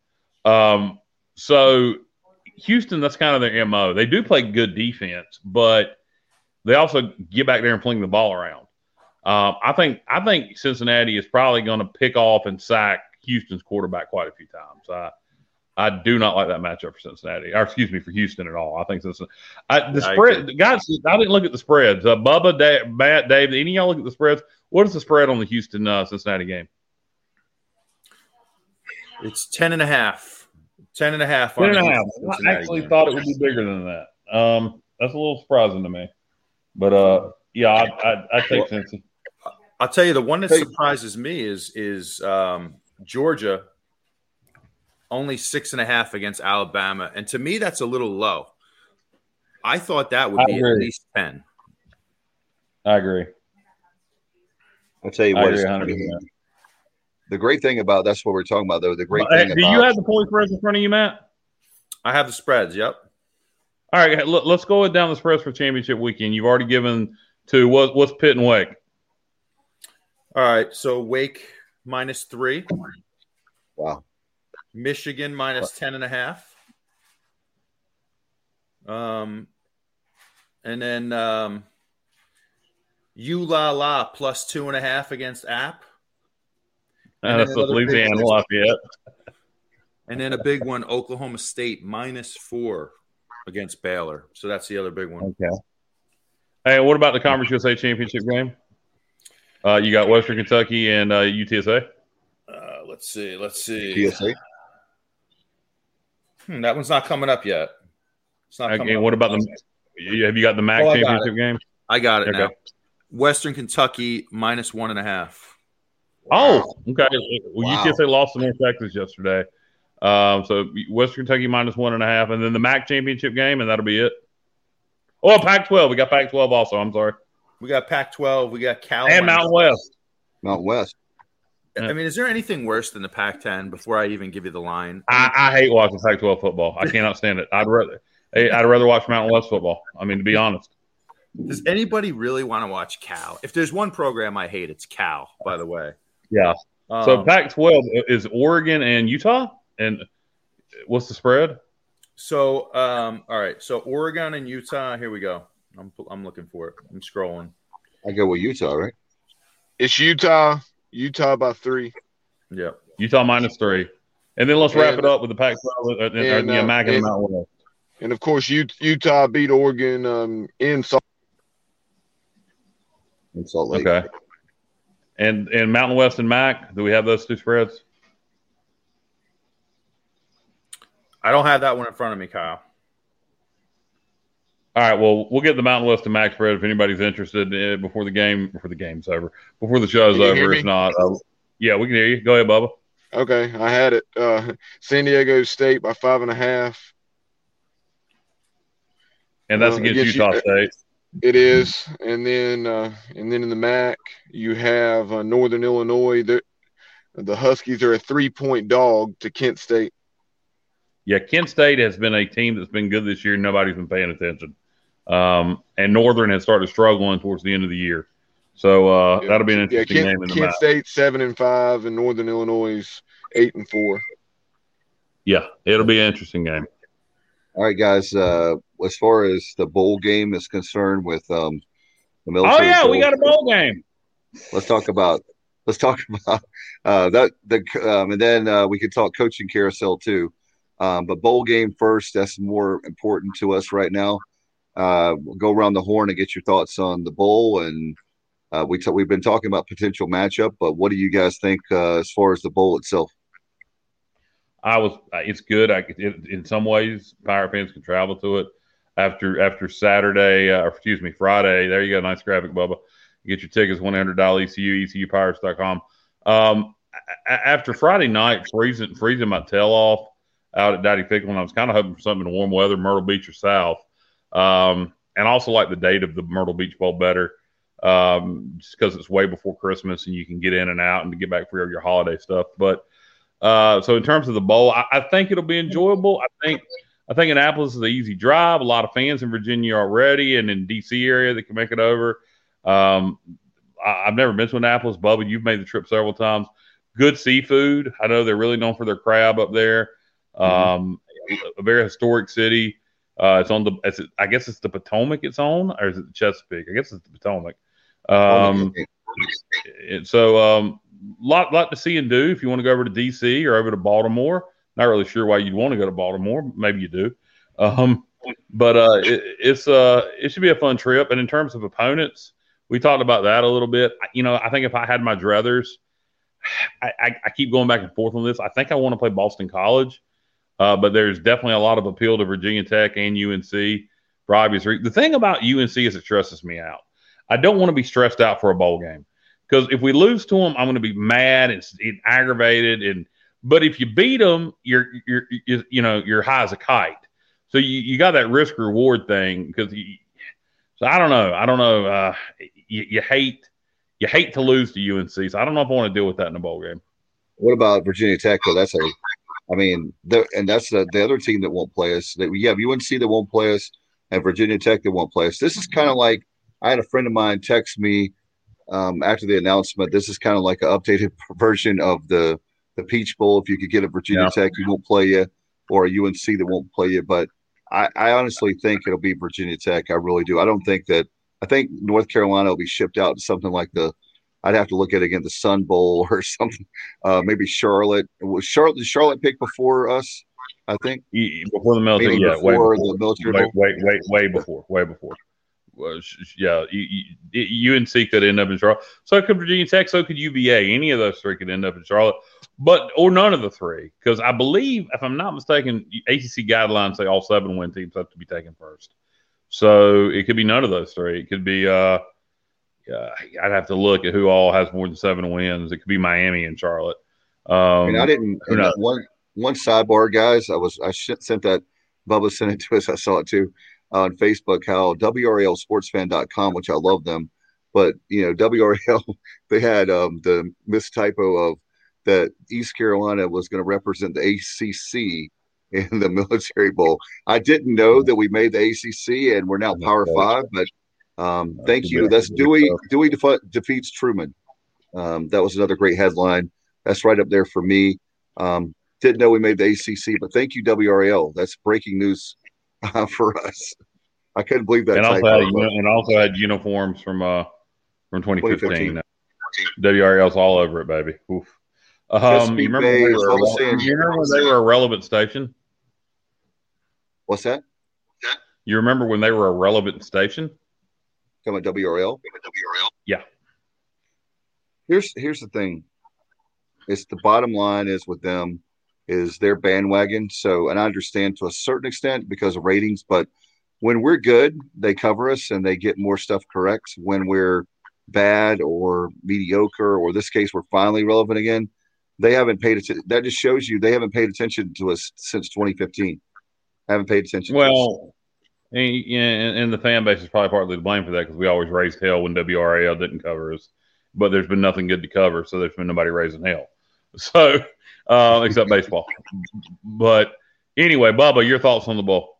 So Houston, that's kind of their MO. They do play good defense, but they also get back there and fling the ball around. I think Cincinnati is probably going to pick off and sack Houston's quarterback quite a few times. I do not like that matchup for Cincinnati, or excuse me, for Houston at all. I think the spread, guys. I didn't look at the spreads. Bubba, Matt, Dave, any of y'all look at the spreads? What is the spread on the Houston Cincinnati game? It's 10.5. 10.5. 10.5. I actually thought it would be bigger than that. That's a little surprising to me, but yeah, I take Cincinnati. I'll tell you, the one that surprises me is Georgia. Only 6.5 against Alabama. And to me, that's a little low. I thought that would be at least 10. I agree. I'll tell you what. The great thing about that's what we're talking about, though. The great thing do you have the point spreads in front of you, Matt? I have the spreads, yep. All right, let's go down the spreads for championship weekend. You've already given to what's Pitt and Wake? All right, so Wake -3. Wow. Michigan -10.5. And then ULA +2.5 against App. That's Louisiana Lafayette. And then a big one, Oklahoma State -4 against Baylor. So that's the other big one. Okay. Hey, what about the Conference USA Championship game? You got Western Kentucky and UTSA. Let's see. UTSA. That one's not coming up yet. It's not coming up. What about have you got the MAC championship game? I got it now. Western Kentucky -1.5. Oh, okay. Well, UTSA lost to North Texas yesterday. So Western Kentucky -1.5, and then the MAC championship game, and that'll be it. Oh, Pac-12. We got Pac-12 also. I'm sorry. We got Pac-12. We got Cal and Mountain West. Mountain West. I mean, is there anything worse than the Pac-10 before I even give you the line? I hate watching Pac-12 football. I cannot stand it. I'd rather watch Mountain West football. I mean, to be honest. Does anybody really want to watch Cal? If there's one program I hate, it's Cal, by the way. Yeah. So Pac-12 is Oregon and Utah? And what's the spread? So, all right. So Oregon and Utah, here we go. I'm looking for it. I'm scrolling. I go with Utah, right? It's Utah by 3. Yeah. Utah -3. And then let's wrap it up with the Pac-12 and the MAC and the Mountain West. And, of course, Utah beat Oregon in Salt Lake. Okay. And Mountain West and MAC, do we have those two spreads? I don't have that one in front of me, Kyle. All right, well, we'll get the Mountain West and MAC spread if anybody's interested before the game's over, before the show's over. If not, yeah, we can hear you. Go ahead, Bubba. Okay, I had it. San Diego State by 5.5. And that's against Utah State. It is, and then in the MAC you have Northern Illinois. The Huskies are a 3-point dog to Kent State. Yeah, Kent State has been a team that's been good this year. Nobody's been paying attention. And Northern has started struggling towards the end of the year. So that'll be an interesting game in the Kent State 7-5 and Northern Illinois 8-4. Yeah, it'll be an interesting game. All right, guys. As far as the bowl game is concerned with the military. Oh yeah, bowl, we got a bowl game. Let's talk about that. And then we could talk coaching carousel too. But bowl game first. That's more important to us right now. We'll go around the horn and get your thoughts on the bowl. And we've been talking about potential matchup, but what do you guys think as far as the bowl itself? It's good. In some ways, Pirate fans can travel to it after Saturday, Friday. There you go. Nice graphic, Bubba. You get your tickets, $100 ECU, ECUPirates.com. after Friday night, freezing my tail off out at Daddy Fickle, and I was kind of hoping for something in warm weather, Myrtle Beach or south. And I also like the date of the Myrtle Beach Bowl better, just because it's way before Christmas and you can get in and out and to get back for your holiday stuff. But so in terms of the bowl, I think it'll be enjoyable. I think Annapolis is an easy drive. A lot of fans in Virginia already, and in D.C. area that can make it over. I've never been to Annapolis. Bubba, you've made the trip several times. Good seafood. I know they're really known for their crab up there. A very historic city. I guess it's the Potomac it's on, or is it the Chesapeake? I guess it's the Potomac. Lot to see and do if you want to go over to D.C. or over to Baltimore. Not really sure why you'd want to go to Baltimore. Maybe you do. But it should be a fun trip. And in terms of opponents, we talked about that a little bit. I think if I had my druthers, I keep going back and forth on this. I think I want to play Boston College, but there's definitely a lot of appeal to Virginia Tech and UNC for obvious reasons. The thing about UNC is it stresses me out. I don't want to be stressed out for a bowl game because if we lose to them, I'm going to be mad and aggravated. But if you beat them, you're high as a kite. So you got that risk reward thing because. So I don't know. You hate to lose to UNC. So I don't know if I want to deal with that in a bowl game. What about Virginia Tech? Though that's the other team that won't play us. We have UNC that won't play us, and Virginia Tech that won't play us. This is kind of like I had a friend of mine text me after the announcement. This is kind of like an updated version of the Peach Bowl. If you could get a Virginia Tech who won't play you, or a UNC that won't play you, but I honestly think it'll be Virginia Tech. I really do. I think North Carolina will be shipped out to something like I'd have to look at it again, the Sun Bowl or something. Maybe Charlotte. Did Charlotte pick before us? I think before the military. Yeah, before the military. Way before. UNC could end up in Charlotte. So could Virginia Tech. So could UVA. Any of those three could end up in Charlotte. Or none of the three, because I believe, if I'm not mistaken, ACC guidelines say all 7 win teams have to be taken first. So it could be none of those three. It could be I'd have to look at who all has more than 7 wins. It could be Miami and Charlotte. I didn't. One sidebar, guys. I sent that. Bubba sent it to us. I saw it too on Facebook. How WRLSportsFan.com, which I love them, but WRL they had the mistypo of that East Carolina was going to represent the ACC in the Military Bowl. I didn't know that we made the ACC and we're now Power 5, but thank you. That's Dewey defeats Truman. That was another great headline. That's right up there for me. Didn't know we made the ACC, but thank you, WRL. That's breaking news for us. I couldn't believe that. And also had uniforms from 2015. WRL's all over it, baby. Oof. You remember when they were a relevant station? What's that? You remember when they were a relevant station? Talking about WRL? Yeah. Here's the thing. It's the bottom line is with them is their bandwagon. So, and I understand to a certain extent because of ratings, but when we're good, they cover us and they get more stuff correct. When we're bad or mediocre, or this case, we're finally relevant again, they haven't paid attention. That just shows you they haven't paid attention to us since 2015. Haven't paid attention to us. And the fan base is probably partly to blame for that because we always raised hell when WRAL didn't cover us. But there's been nothing good to cover, so there's been nobody raising hell. So, except baseball. But anyway, Bubba, your thoughts on the bowl?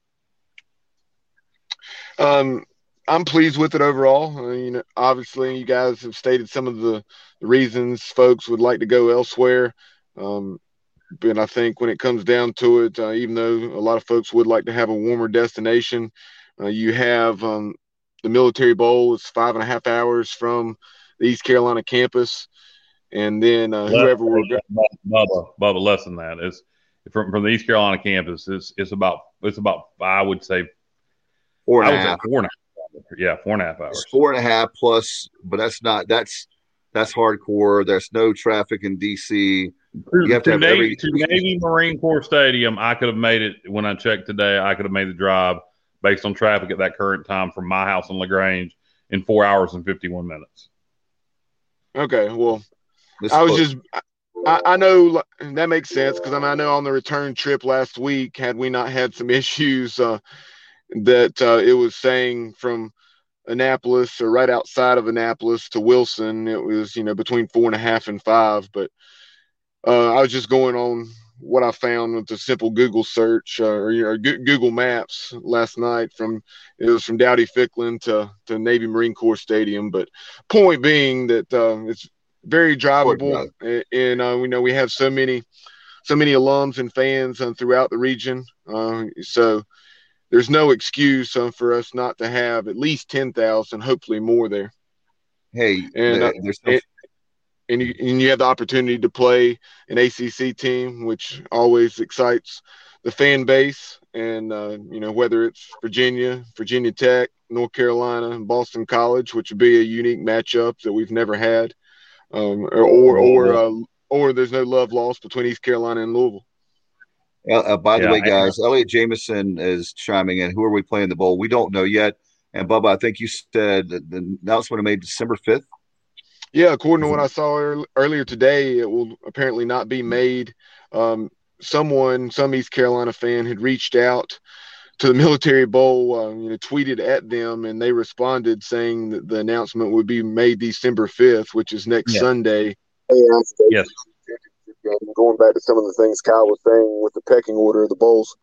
I'm pleased with it overall. Obviously, you guys have stated some of the reasons folks would like to go elsewhere. But I think when it comes down to it, even though a lot of folks would like to have a warmer destination, you have the Military Bowl. It's 5.5 hours from the East Carolina campus. And then whoever we're going – Bubba, less than that. It's from the East Carolina campus. It's about I would say 4.5. 4.5. Yeah, 4.5 hours. It's 4.5 plus, but that's hardcore. There's no traffic in DC. You have to have Navy Marine Corps Stadium. I could have made it when I checked today. I could have made the drive based on traffic at that current time from my house in LaGrange in 4 hours and 51 minutes. Okay, well, I know that makes sense because I know on the return trip last week, had we not had some issues, that it was saying from Annapolis or right outside of Annapolis to Wilson, it was, between 4.5 and 5. But I was just going on what I found with a simple Google search or Google Maps last night. It was from Dowdy Ficklen to Navy Marine Corps Stadium. But point being that it's very drivable, and we have so many alums and fans throughout the region. So there's no excuse for us not to have at least 10,000, hopefully more there. Hey, and you have the opportunity to play an ACC team, which always excites the fan base. And, whether it's Virginia Tech, North Carolina, and Boston College, which would be a unique matchup that we've never had, or there's no love lost between East Carolina and Louisville. By the way, guys, Elliot Jameson is chiming in. Who are we playing the bowl? We don't know yet. And, Bubba, I think you said the announcement was made December 5th. Yeah, according to what I saw earlier today, it will apparently not be made. Some East Carolina fan had reached out to the Military Bowl, tweeted at them, and they responded saying that the announcement would be made December 5th, which is next Sunday. Yes. Going back to some of the things Kyle was saying with the pecking order of the bowls.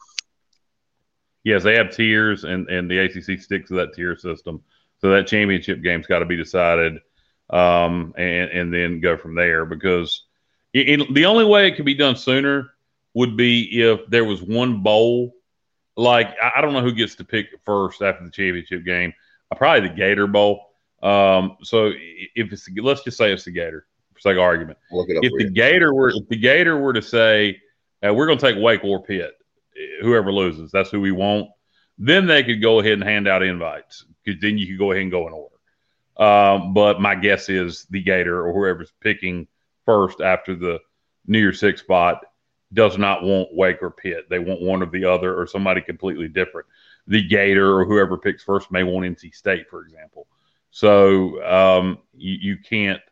Yes, they have tiers, and the ACC sticks to that tier system. So that championship game's got to be decided, and then go from there. Because the only way it could be done sooner would be if there was one bowl. Like, I don't know who gets to pick first after the championship game. Probably the Gator Bowl. So if let's just say it's the Gator, for sake of argument. If the Gator were to say, we're going to take Wake or Pitt, whoever loses, that's who we want, then they could go ahead and hand out invites, because then you could go ahead and go in order. But my guess is the Gator or whoever's picking first after the New Year's Six spot does not want Wake or Pitt. They want one or the other, or somebody completely different. The Gator or whoever picks first may want NC State, for example. So you can't,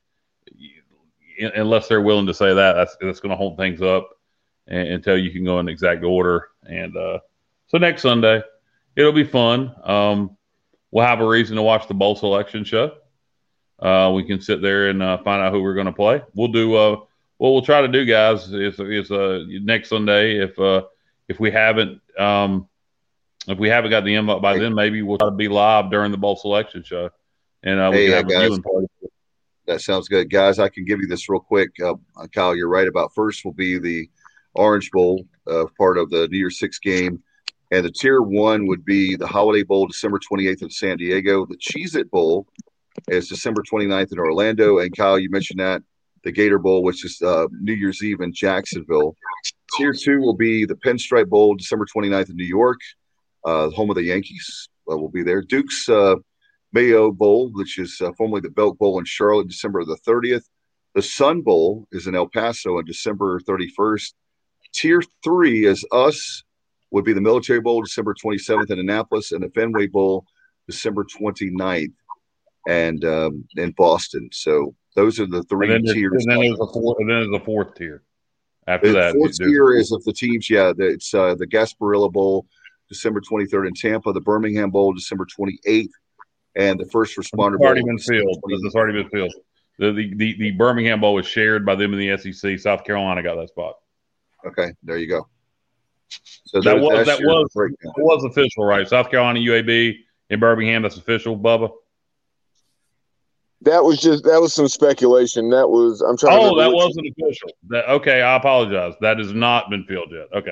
unless they're willing to say that's going to hold things up until you can go in exact order. And so next Sunday, it'll be fun. We'll have a reason to watch the bowl selection show. We can sit there and find out who we're going to play. We'll do what we'll try to do, guys, is next Sunday. If we haven't got the invite by then, maybe we'll try to be live during the bowl selection show, and we can have a viewing party. That sounds good, guys. I can give you this real quick. Kyle, you're right about first will be the Orange Bowl, part of the New Year's Six game, and the Tier 1 would be the Holiday Bowl, December 28th in San Diego. The Cheez-It Bowl is December 29th in Orlando, and Kyle, you mentioned that. The Gator Bowl, which is New Year's Eve in Jacksonville. Tier 2 will be the Pinstripe Bowl, December 29th in New York, home of the Yankees. Will be there. Duke's Mayo Bowl, which is formerly the Belk Bowl in Charlotte, December the 30th. The Sun Bowl is in El Paso on December 31st. Tier 3 is us, would be the Military Bowl, December 27th in Annapolis, and the Fenway Bowl, December 29th, and in Boston. So those are the three tiers. And then there's a fourth tier. After that, the fourth tier is if the teams, it's the Gasparilla Bowl, December 23rd in Tampa, the Birmingham Bowl, December 28th, and the First Responder Bowl. It's already been filled. The Birmingham Bowl was shared by them in the SEC. South Carolina got that spot. Okay, there you go. So that was official, right? South Carolina, UAB, in Birmingham, that's official, Bubba. That was some speculation. That wasn't official. Okay, I apologize. That has not been filled yet. Okay.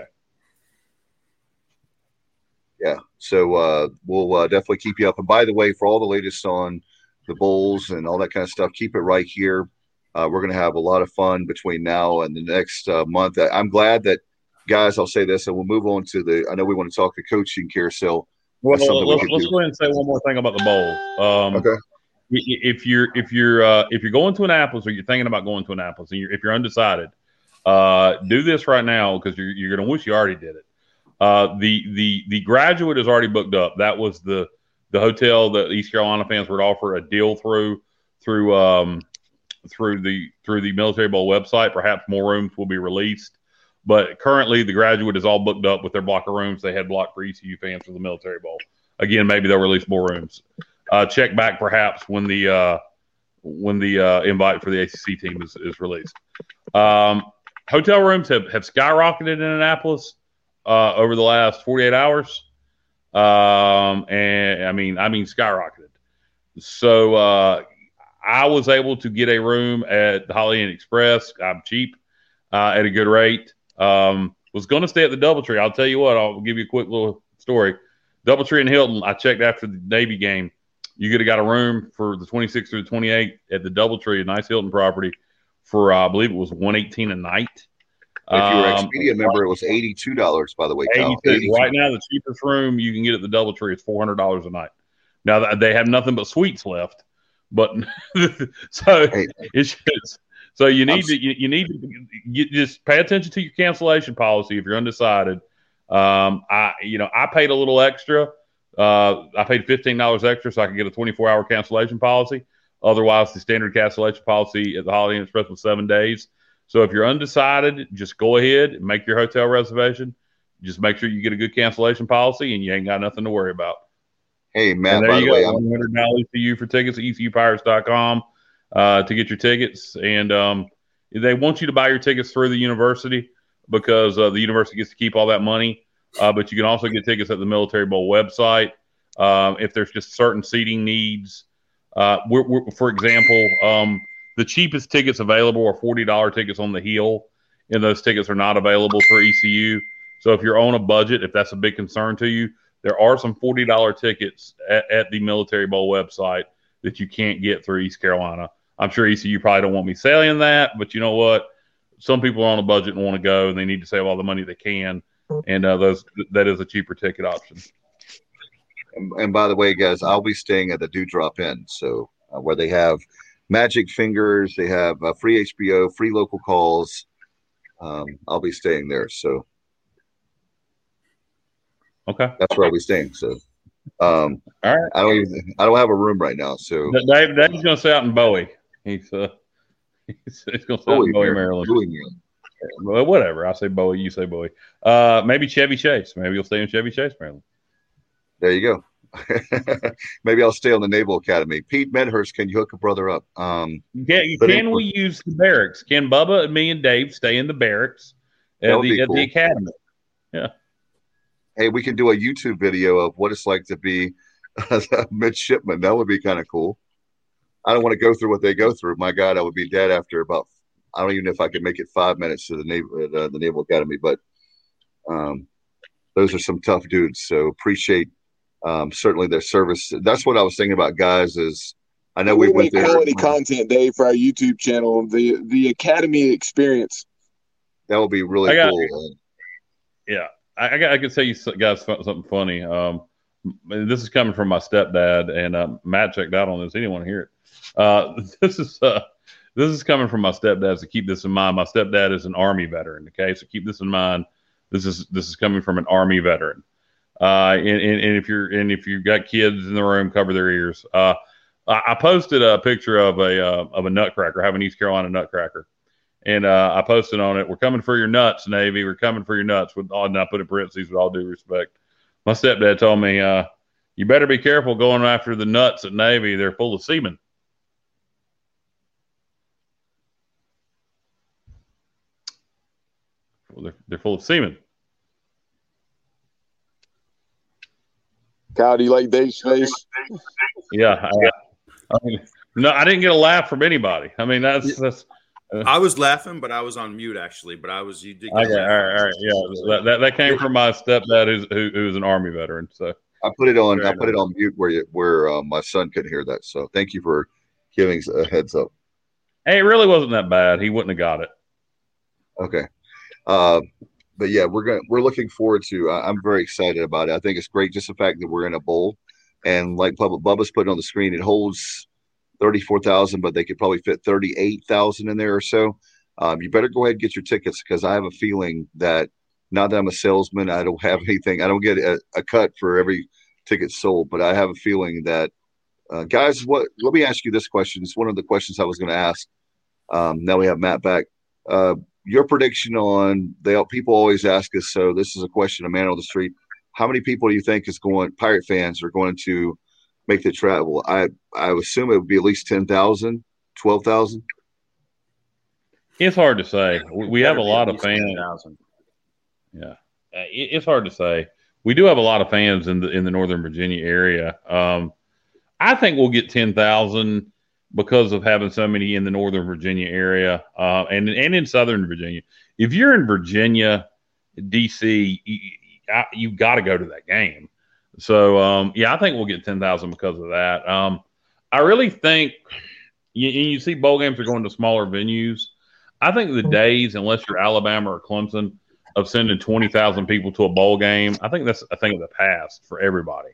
Yeah, so we'll definitely keep you up. And by the way, for all the latest on the bowls and all that kind of stuff, keep it right here. We're going to have a lot of fun between now and the next month. I'm glad that, guys, I'll say this, and we'll move on to I know we want to talk the coaching carousel. Well, let's go ahead and say one more thing about the bowl. Okay. If you're going to Annapolis, or you're thinking about going to Annapolis, and if you're undecided, do this right now, because you're going to wish you already did it. The Graduate is already booked up. That was the hotel that East Carolina fans would offer a deal through through the Military Bowl website. Perhaps more rooms will be released, but currently the Graduate is all booked up with their block of rooms they had blocked for ECU fans for the Military Bowl. Again, maybe they'll release more rooms. Check back perhaps when the invite for the ACC team is released. Hotel rooms have skyrocketed in Annapolis over the last 48 hours. And I mean skyrocketed. So I was able to get a room at the Holiday Inn Express. I'm cheap at a good rate. Was going to stay at the Doubletree. I'll tell you what. I'll give you a quick little story. Doubletree in Hilton. I checked after the Navy game. You could have got a room for the 26th through the 28th at the Doubletree, a nice Hilton property, for I believe it was $118 a night. If you were an Expedia member, it was $82. By the way, Kyle. $82. Right now, the cheapest room you can get at the Doubletree is $400 a night. Now they have nothing but suites left, but so it's just, so you need to just pay attention to your cancellation policy if you're undecided. I paid a little extra. I paid $15 extra so I could get a 24-hour cancellation policy. Otherwise, the standard cancellation policy at the Holiday Inn Express was 7 days. So if you're undecided, just go ahead and make your hotel reservation. Just make sure you get a good cancellation policy, and you ain't got nothing to worry about. Hey, Matt, by the way, $100 to you for tickets at ECUPirates.com to get your tickets. And they want you to buy your tickets through the university because the university gets to keep all that money. But you can also get tickets at the Military Bowl website. If there's just certain seating needs. For example, the cheapest tickets available are $40 tickets on the Hill, and those tickets are not available for ECU. So if you're on a budget, if that's a big concern to you, there are some $40 tickets at the Military Bowl website that you can't get through East Carolina. I'm sure ECU probably don't want me saying that, but you know what? Some people are on a budget and want to go, and they need to save all the money they can, and that is a cheaper ticket option. And by the way, guys, I'll be staying at the Dewdrop Inn, so where they have Magic Fingers, they have free HBO, free local calls. I'll be staying there, so okay, that's where I'll be staying. So, all right, I don't have a room right now, so Dave's going to stay out in Bowie. He's going to stay out in Bowie, Maryland. Well, whatever. I say Bowie, you say Bowie. Maybe Chevy Chase. Maybe you'll stay in Chevy Chase, Maryland. There you go. Maybe I'll stay on the Naval Academy. Pete Medhurst, can you hook a brother up? Can we use the barracks? Can Bubba and me and Dave stay in the barracks at the academy? Yeah. Hey, we can do a YouTube video of what it's like to be a midshipman. That would be kind of cool. I don't want to go through what they go through. My God, I would be dead after about, I don't even know if I could make it 5 minutes to the Naval Academy, but those are some tough dudes. So appreciate certainly their service. That's what I was thinking about, guys, is I know we went there. Quality content, Dave, for our YouTube channel, the Academy experience. That would be really cool. Yeah. I could tell you guys something funny. This is coming from my stepdad, and Matt checked out on this. He didn't want to hear it. This is coming from my stepdad. So keep this in mind. My stepdad is an Army veteran. Okay, so keep this in mind. This is coming from an Army veteran. And if you've got kids in the room, cover their ears. I posted a picture of a nutcracker. I have an East Carolina nutcracker. And I posted on it, "We're coming for your nuts, Navy. We're coming for your nuts." And I put in parentheses, with all due respect. My stepdad told me, "You better be careful going after the nuts at Navy. They're full of semen." Well, they're full of semen. Kyle, do you like Dave's face? Yeah. No, I didn't get a laugh from anybody. I mean, that's. I was laughing, but I was on mute actually. But you did. Okay, all right, yeah. That came from my stepdad, who's an Army veteran. So I put it on. I put it on mute where my son couldn't hear that. So thank you for giving a heads up. Hey, it really wasn't that bad. He wouldn't have got it. Okay, but yeah, we're looking forward to. I'm very excited about it. I think it's great, just the fact that we're in a bowl, and like Bubba's putting on the screen, it holds 34,000, but they could probably fit 38,000 in there or so. You better go ahead and get your tickets, because I have a feeling that, not that I'm a salesman, I don't have anything. I don't get a cut for every ticket sold, but I have a feeling that, guys, let me ask you this question. It's one of the questions I was going to ask Now we have Matt back. Your prediction on people always ask us, so this is a question of man on the street. How many people do you think Pirate fans are going to make the travel? I assume it would be at least 10,000, 12,000. It's hard to say. We have a lot of fans. 10,000. Yeah, it's hard to say. We do have a lot of fans in the Northern Virginia area. I think we'll get 10,000 because of having so many in the Northern Virginia area and in Southern Virginia. If you're in Virginia, D.C., you've got to go to that game. So, I think we'll get 10,000 because of that. I really think you see bowl games are going to smaller venues. I think the days, unless you're Alabama or Clemson, of sending 20,000 people to a bowl game, I think that's a thing of the past for everybody.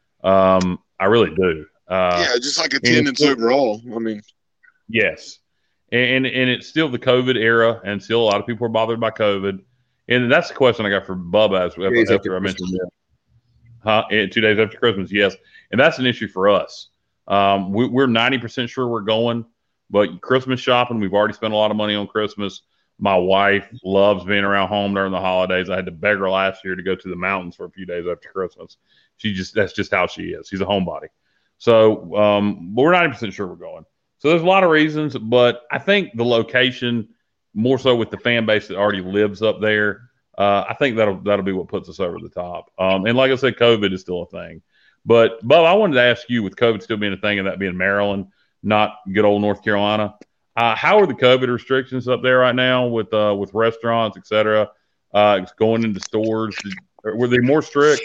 I really do. Just like attendance overall. I mean, yes, and it's still the COVID era, and still a lot of people are bothered by COVID. And that's the question I got for Bubba after I mentioned that. 2 days after Christmas, yes, and that's an issue for us. We're 90% sure we're going, but Christmas shopping, we've already spent a lot of money on Christmas. My wife loves being around home during the holidays. I had to beg her last year to go to the mountains for a few days after Christmas. That's just how she is. She's a homebody. So, but we're 90% sure we're going. So there's a lot of reasons, but I think the location, more so with the fan base that already lives up there, I think that'll be what puts us over the top. And like I said, COVID is still a thing. But Bub, I wanted to ask you, with COVID still being a thing and that being Maryland, not good old North Carolina, how are the COVID restrictions up there right now with restaurants, et cetera, going into stores? Were they more strict?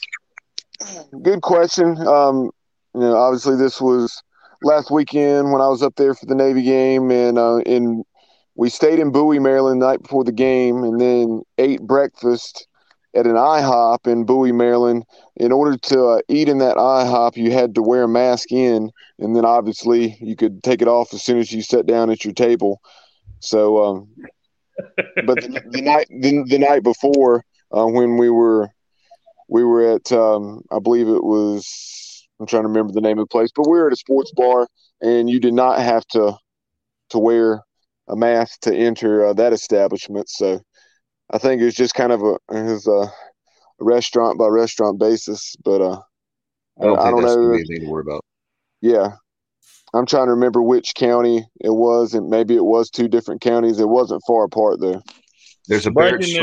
Good question. Obviously this was last weekend when I was up there for the Navy game, and we stayed in Bowie, Maryland the night before the game, and then ate breakfast at an IHOP in Bowie, Maryland. In order to eat in that IHOP, you had to wear a mask in, and then obviously you could take it off as soon as you sat down at your table. So, but the night before, when we were at, I believe it was, I'm trying to remember the name of the place, but we were at a sports bar, and you did not have to wear a mask to enter that establishment. So I think it was just kind of a restaurant by restaurant basis, but I don't know anything to worry about. Yeah, I'm trying to remember which county it was, and maybe it was 2 different counties. It wasn't far apart though. There's a breaking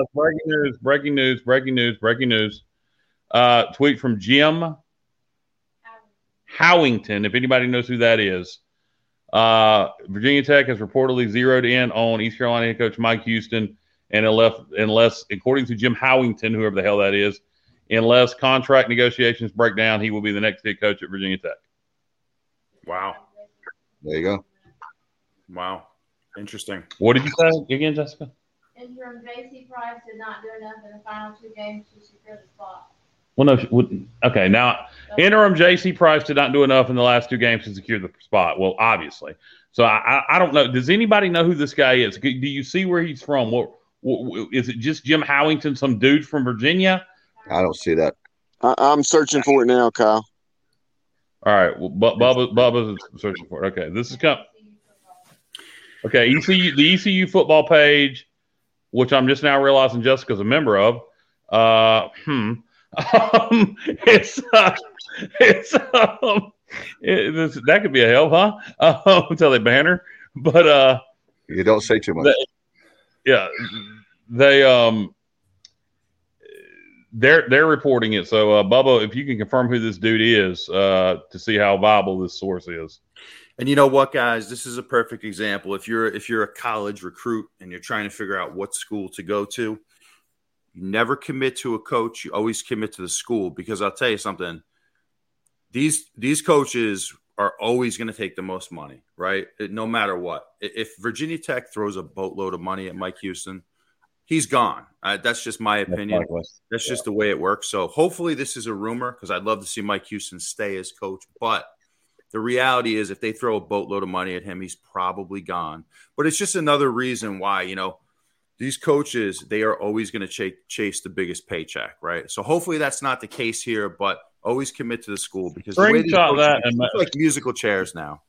news. Tweet from Jim Howington. If anybody knows who that is, Virginia Tech has reportedly zeroed in on East Carolina head coach Mike Houston. And unless, according to Jim Howington, whoever the hell that is, unless contract negotiations break down, he will be the next head coach at Virginia Tech. Wow. There you go. Wow. Interesting. What did you say again, Jessica? Interim J.C. Price did not do enough in the final 2 games to secure the spot. Well, no. Okay, now interim J.C. Price did not do enough in the last 2 games to secure the spot. Well, obviously. So I don't know. Does anybody know who this guy is? Do you see where he's from? What is it? Just Jim Howington, some dude from Virginia? I don't see that. I'm searching for it now, Kyle. All right. Well, Bubba's searching for it. Okay, this is coming. Okay, the ECU football page, which I'm just now realizing Jessica's a member of. That could be a help, huh? Until they ban her, but you don't say too much. They're reporting it. So, Bubba, if you can confirm who this dude is, to see how viable this source is. And you know what, guys? This is a perfect example. If you're a college recruit and you're trying to figure out what school to go to, you never commit to a coach. You always commit to the school, because I'll tell you something. These coaches are always going to take the most money, right? No matter what. If Virginia Tech throws a boatload of money at Mike Houston, he's gone. That's just my opinion. That's just the way it works. So hopefully this is a rumor, because I'd love to see Mike Houston stay as coach. But the reality is, if they throw a boatload of money at him, he's probably gone. But it's just another reason why, these coaches, they are always going to chase the biggest paycheck, right? So hopefully that's not the case here, but always commit to the school, because the way these coaches, it's like musical chairs now.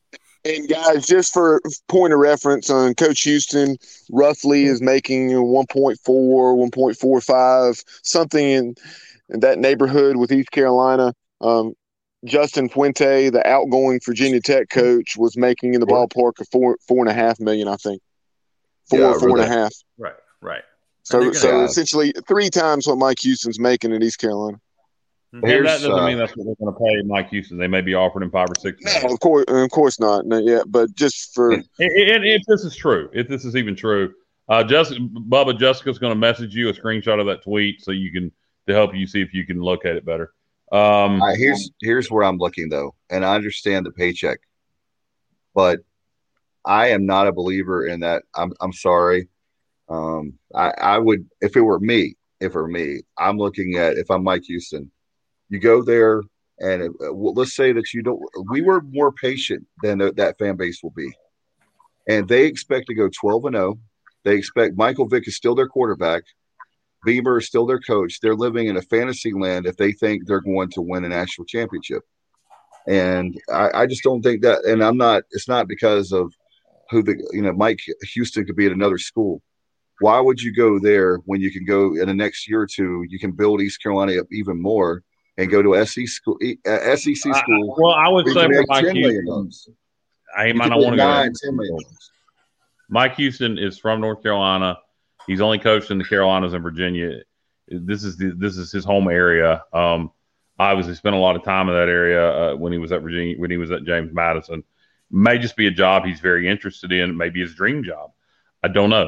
And guys, just for point of reference, on Coach Houston roughly is making 1.4, 1.45, something in that neighborhood with East Carolina. Justin Fuente, the outgoing Virginia Tech coach, was making in the ballpark of $4.5 million, I think. Four and a half. Right. So essentially 3 times what Mike Houston's making at East Carolina. And that doesn't mean that's what they're going to pay Mike Houston. They may be offering him 5 or 6. No, of course not. No, yeah, but just for if this is true, if this is even true, Jessica's going to message you a screenshot of that tweet so you can to help you see if you can locate it better. Here's where I'm looking though, and I understand the paycheck, but I am not a believer in that. I'm sorry. I would if it were me. I'm looking at if I'm Mike Houston. You go there, and let's say that you don't. We were more patient than that fan base will be, and they expect to go 12-0. They expect Michael Vick is still their quarterback. Beamer is still their coach. They're living in a fantasy land if they think they're going to win a national championship, and I just don't think that. And I'm not. It's not because of who Mike Houston could be at another school. Why would you go there when you can go in the next year or two? You can build East Carolina up even more. And go to SEC school. Well, I would say for Mike Houston, I might not want to go. $10 million. Mike Houston is from North Carolina. He's only coached in the Carolinas and Virginia. This is his home area. Obviously, spent a lot of time in that area when he was at Virginia, when he was at James Madison. May just be a job he's very interested in. Maybe his dream job. I don't know.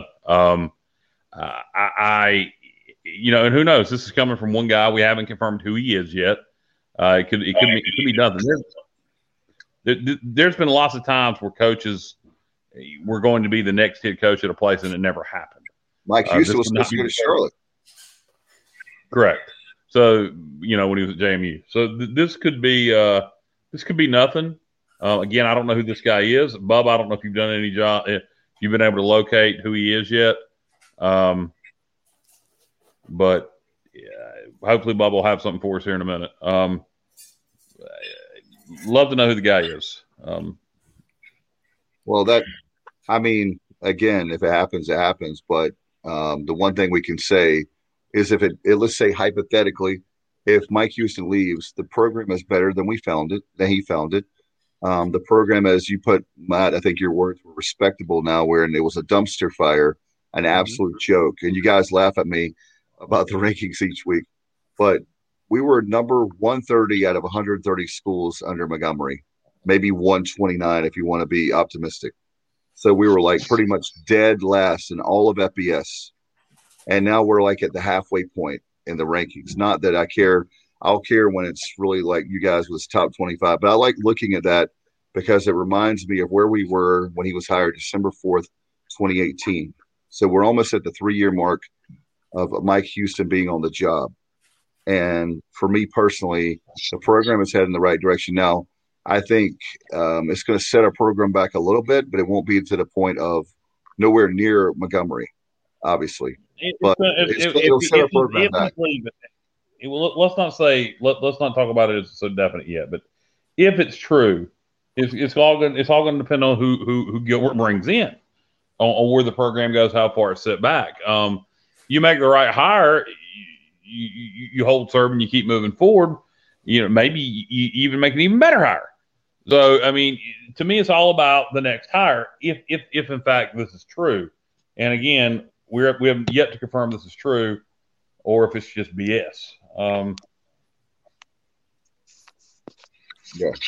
And who knows? This is coming from one guy. We haven't confirmed who he is yet. It could be nothing. There's been lots of times where coaches were going to be the next head coach at a place, and it never happened. Mike Houston was supposed to go to Charlotte. Correct. So when he was at JMU. So this could be nothing. Again, I don't know who this guy is, Bub. I don't know if you've done any job. If you've been able to locate who he is yet. But hopefully Bub will have something for us here in a minute. Love to know who the guy is. Again, if it happens, it happens. But the one thing we can say is let's say hypothetically, if Mike Houston leaves, the program is better than he found it. The program, as you put, Matt, I think your words were respectable now, where it was a dumpster fire, an absolute joke. And you guys laugh at me about the rankings each week, but we were number 130 out of 130 schools under Montgomery, maybe 129 if you want to be optimistic. So we were like pretty much dead last in all of FBS, and now we're like at the halfway point in the rankings. Not that I care. I'll care when it's really like you guys was top 25, but I like looking at that because it reminds me of where we were when he was hired December 4th, 2018. So we're almost at the 3-year mark of Mike Houston being on the job. And for me personally, the program is heading in the right direction. Now, I think it's going to set our program back a little bit, but it won't be to the point of nowhere near Montgomery, obviously. It'll set our program back. Let's not talk about it as so definite yet. But if it's true, it's all going to depend on who Gilbert brings in, on where the program goes, how far it's set back. You make the right hire, you hold serve and you keep moving forward. Maybe you even make an even better hire. So, to me, it's all about the next hire. If in fact this is true, and again, we haven't yet to confirm this is true, or if it's just BS. Yeah,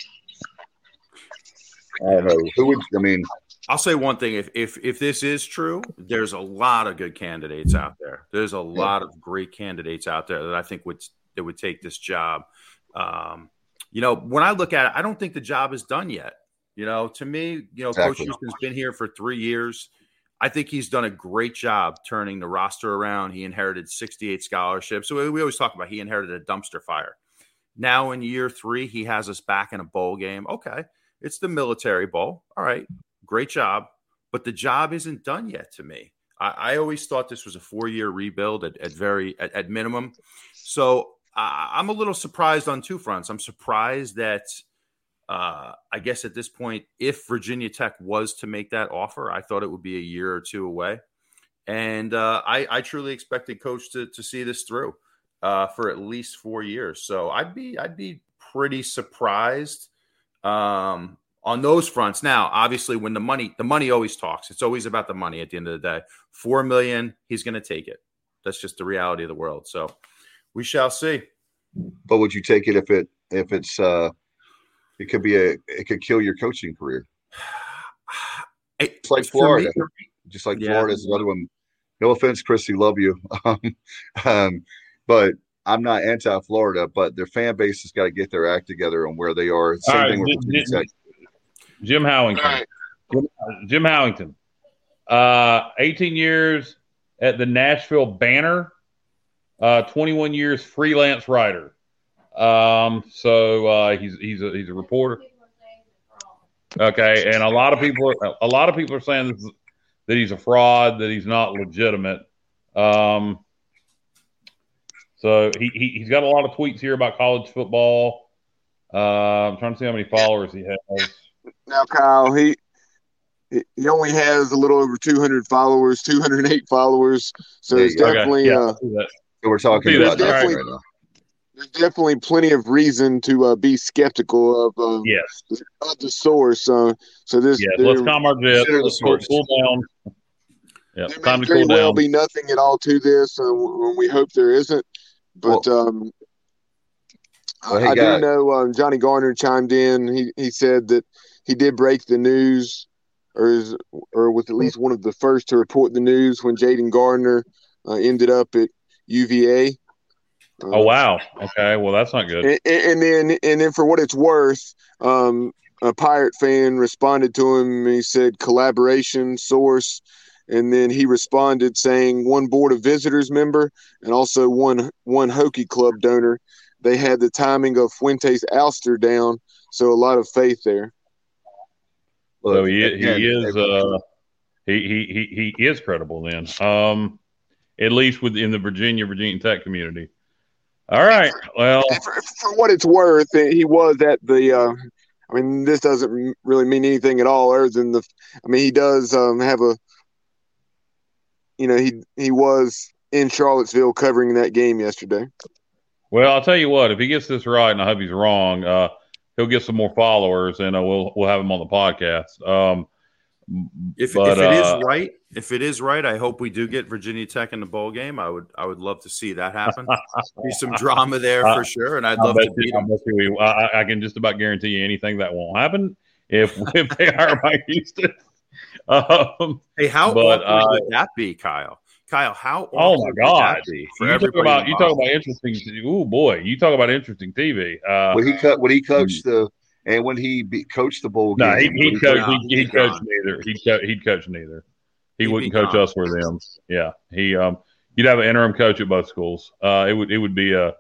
I don't know. Who would? I'll say one thing. If this is true, there's a lot of good candidates out there. There's a lot of great candidates out there that I think would take this job. When I look at it, I don't think the job is done yet. To me, exactly. Coach Houston's been here for 3 years. I think he's done a great job turning the roster around. He inherited 68 scholarships. So we always talk about he inherited a dumpster fire. Now in year 3, he has us back in a bowl game. Okay, it's the Military Bowl. All right. Great job, but the job isn't done yet to me. I always thought this was a 4-year rebuild at minimum. So I'm a little surprised on 2 fronts. I'm surprised that I guess at this point, if Virginia Tech was to make that offer, I thought it would be a year or two away. And I truly expected Coach to see this through for at least 4 years. So I'd be pretty surprised on those fronts. Now, obviously, when the money always talks. It's always about the money at the end of the day. $4 million, he's going to take it. That's just the reality of the world. So we shall see. But would you take it if it's it could kill your coaching career? It's like Florida. Just like Florida is another one. No offense, Christy, love you. But I'm not anti-Florida, but their fan base has got to get their act together on where they are. Same thing with Virginia Tech. Jim Howington. Jim Howington. 18 years at the Nashville Banner. 21 years freelance writer. So he's a reporter. Okay, and a lot of people are saying that he's a fraud, that he's not legitimate. So he's got a lot of tweets here about college football. I'm trying to see how many followers he has. Now, Kyle, he only has a little over 200 followers, 208 followers. So it's definitely so we're talking about that right now. There's definitely plenty of reason to be skeptical of the source. So this let's calm our jets. Let's cool down. Yeah, there may very well be nothing at all to this. We hope there isn't. But I do know Johnny Garner chimed in. He said that he did break the news, or was at least one of the first to report the news when Jaden Gardner ended up at UVA. Oh wow! Okay, well that's not good. And then for what it's worth, a Pirate fan responded to him. He said collaboration source, and then he responded saying one Board of Visitors member and also one Hokie Club donor. They had the timing of Fuentes' ouster down, so a lot of faith there. So he is credible then. At least within the Virginia Tech community. All right. Well, for what it's worth, he was at the. I mean, this doesn't really mean anything at all, other than he does have a. He was in Charlottesville covering that game yesterday. Well, I'll tell you what. If he gets this right, and I hope he's wrong, he'll get some more followers, and we'll have him on the podcast. If it is right, I hope we do get Virginia Tech in the bowl game. I would love to see that happen. Be some drama there for sure, and I'd love to beat them. I can just about guarantee you anything that won't happen if they hire Mike Houston. Hey, how awkward would that be, Kyle? Kyle, how awkward would that be for everybody? You talk about interesting. Oh boy, you talk about interesting TV. Would he coach the? And when he coached the bowl game, no, he'd coach neither. He'd coach neither. He wouldn't coach us or them. Yeah, you'd have an interim coach at both schools. It would be a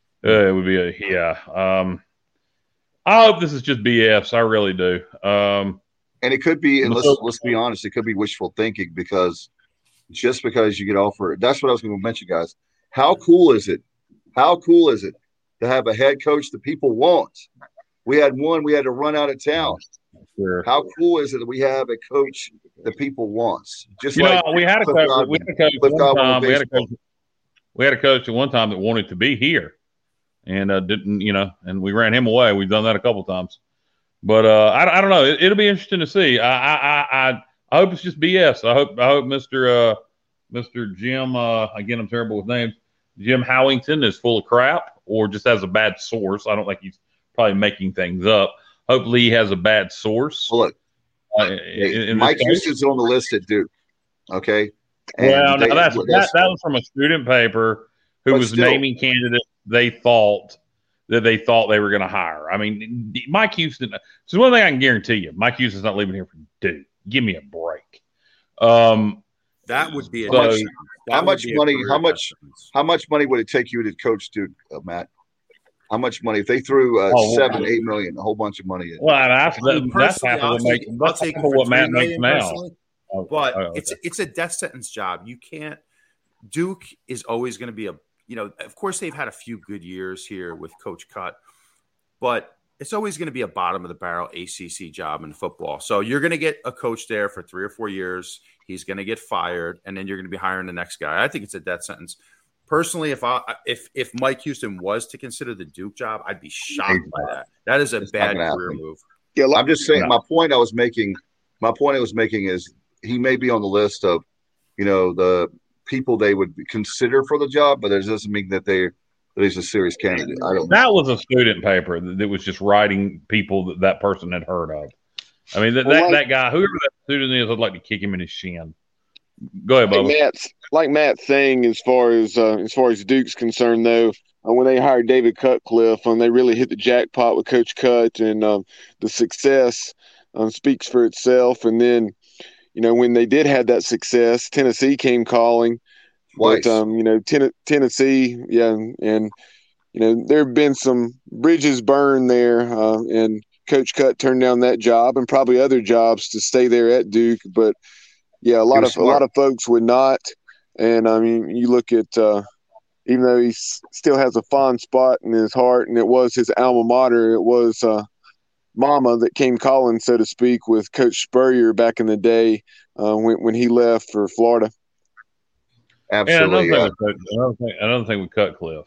I hope this is just BS. I really do. And it could be. And let's be honest. It could be wishful thinking because just because you get offered. That's what I was going to mention, guys. How cool is it? How cool is it to have a head coach that people want? We had one. We had to run out of town. Sure. How cool is it that we have a coach that people wants? Just we had a coach. We had a coach at one time that wanted to be here, and didn't. And we ran him away. We've done that a couple of times, but I don't know. It'll be interesting to see. I hope it's just BS. I hope Mr. Jim. Again, I'm terrible with names. Jim Howington is full of crap, or just has a bad source. I don't think he's probably making things up. Hopefully he has a bad source. Well, look, Mike Houston's on the list at Duke. Okay. Well, that was from a student paper who was naming candidates they thought they were going to hire. I mean, Mike Houston. So one thing I can guarantee you, Mike Houston's not leaving here for Duke. Give me a break. That would be how much money would it take you to coach Duke, Matt? How much money? If they threw $7-8 million, a whole bunch of money in. Well, that's half of what Matt makes now. But it's a death sentence job. You can't. Duke is always going to be of course they've had a few good years here with Coach Cut, but it's always going to be a bottom of the barrel ACC job in football. So you're going to get a coach there for 3 or 4 years. He's going to get fired, and then you're going to be hiring the next guy. I think it's a death sentence. Personally, if Mike Houston was to consider the Duke job, I'd be shocked by that. That is a bad career move. Yeah, I'm just saying. My point I was making is he may be on the list of, the people they would consider for the job, but that doesn't mean that he's a serious candidate. I don't know. That was a student paper that was just writing people that person had heard of. I mean, that guy, whoever that student is, I'd like to kick him in his shin. Go ahead, Bubba. Like Matt's saying, as far as Duke's concerned, though, when they hired David Cutcliffe, they really hit the jackpot with Coach Cut, and the success speaks for itself. And then, when they did have that success, Tennessee came calling. Twice. But, Tennessee, yeah, and there have been some bridges burned there, and Coach Cut turned down that job and probably other jobs to stay there at Duke. But yeah, a lot of folks would not. And I mean, you look at even though he still has a fond spot in his heart, and it was his alma mater, it was Mama that came calling, so to speak, with Coach Spurrier back in the day when he left for Florida. Absolutely. Another thing with Cutcliffe.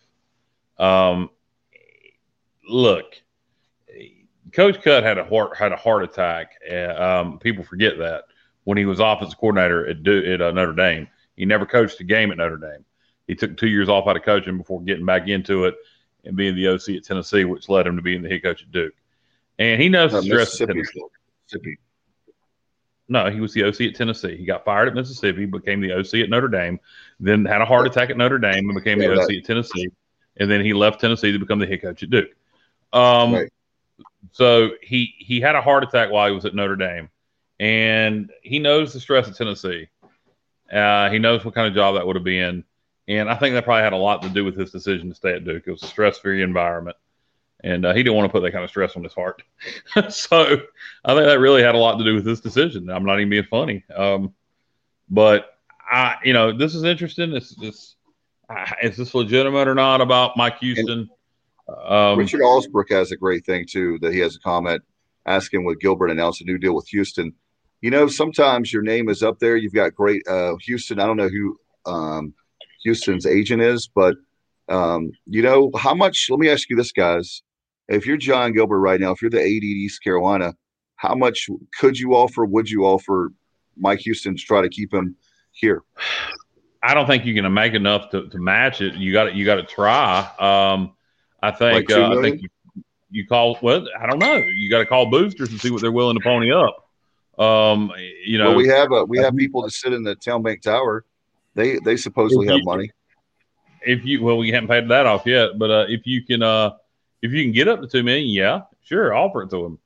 Look, Coach Cut had a heart attack. People forget that when he was offensive coordinator at Notre Dame. He never coached a game at Notre Dame. He took 2 years off out of coaching before getting back into it and being the OC at Tennessee, which led him to being the head coach at Duke. And he knows the stress of Tennessee. No, he was the OC at Tennessee. He got fired at Mississippi, became the OC at Notre Dame, then had a heart attack at Notre Dame and became the OC at Tennessee. And then he left Tennessee to become the head coach at Duke. Right. So he had a heart attack while he was at Notre Dame, and he knows the stress at Tennessee. He knows what kind of job that would have been, and I think that probably had a lot to do with his decision to stay at Duke. It was a stress-free environment, and he didn't want to put that kind of stress on his heart. So I think that really had a lot to do with his decision. I'm not even being funny, but this is interesting. Is this legitimate or not about Mike Houston? Richard Alsbrook has a great thing too, that he has a comment asking would Gilbert announce a new deal with Houston. Sometimes your name is up there. You've got great Houston. I don't know who Houston's agent is, but how much? Let me ask you this, guys. If you're John Gilbert right now, if you're the AD East Carolina, how much would you offer Mike Houston to try to keep him here? I don't think you're going to make enough to match it. You got to try. I think you call. Well, I don't know. You got to call boosters and see what they're willing to pony up. Well, we have people that sit in the Town Bank Tower. They supposedly have money. We haven't paid that off yet, but if you can get up to $2 million, yeah, sure, offer it to them.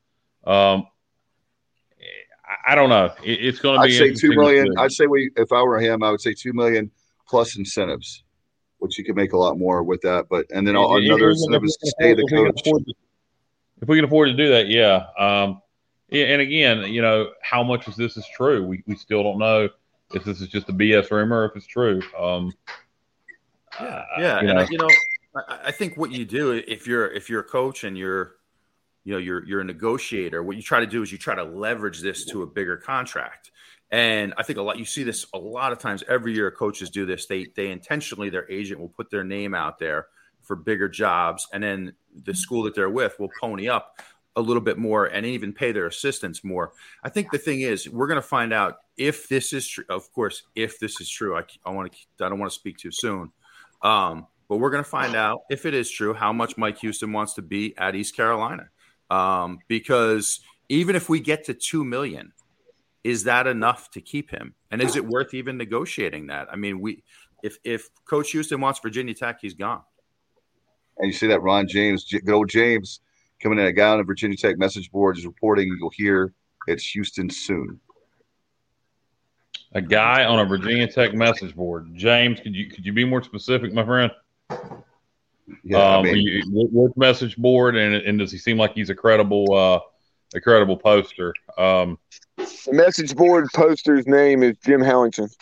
I don't know. It's going to be. I'd say $2 million. I'd say if I were him, I would say $2 million plus incentives, which you could make a lot more with that. But and then another incentive is to stay the coach. If we can afford to do that, yeah. And again, how much of this is true? We still don't know if this is just a BS rumor or if it's true. I think what you do if you're a coach and you're a negotiator, what you try to do is you try to leverage this to a bigger contract. And I think you see this a lot of times every year. Coaches do this. They intentionally, their agent will put their name out there for bigger jobs, and then the school that they're with will pony up a little bit more and even pay their assistants more. I think the thing is, we're going to find out if this is true. Of course, if this is true, I don't want to speak too soon. But we're going to find out if it is true how much Mike Houston wants to be at East Carolina. Because even if we get to $2 million, is that enough to keep him? And is it worth even negotiating that? I mean, if Coach Houston wants Virginia Tech, he's gone. And you see that Ron James, good old James, coming in, a guy on the Virginia Tech message board is reporting. You'll hear it's Houston soon. A guy on a Virginia Tech message board. James, could you be more specific, my friend? Yeah, what message board, and does he seem like he's a credible poster? The message board poster's name is Jim Hallington.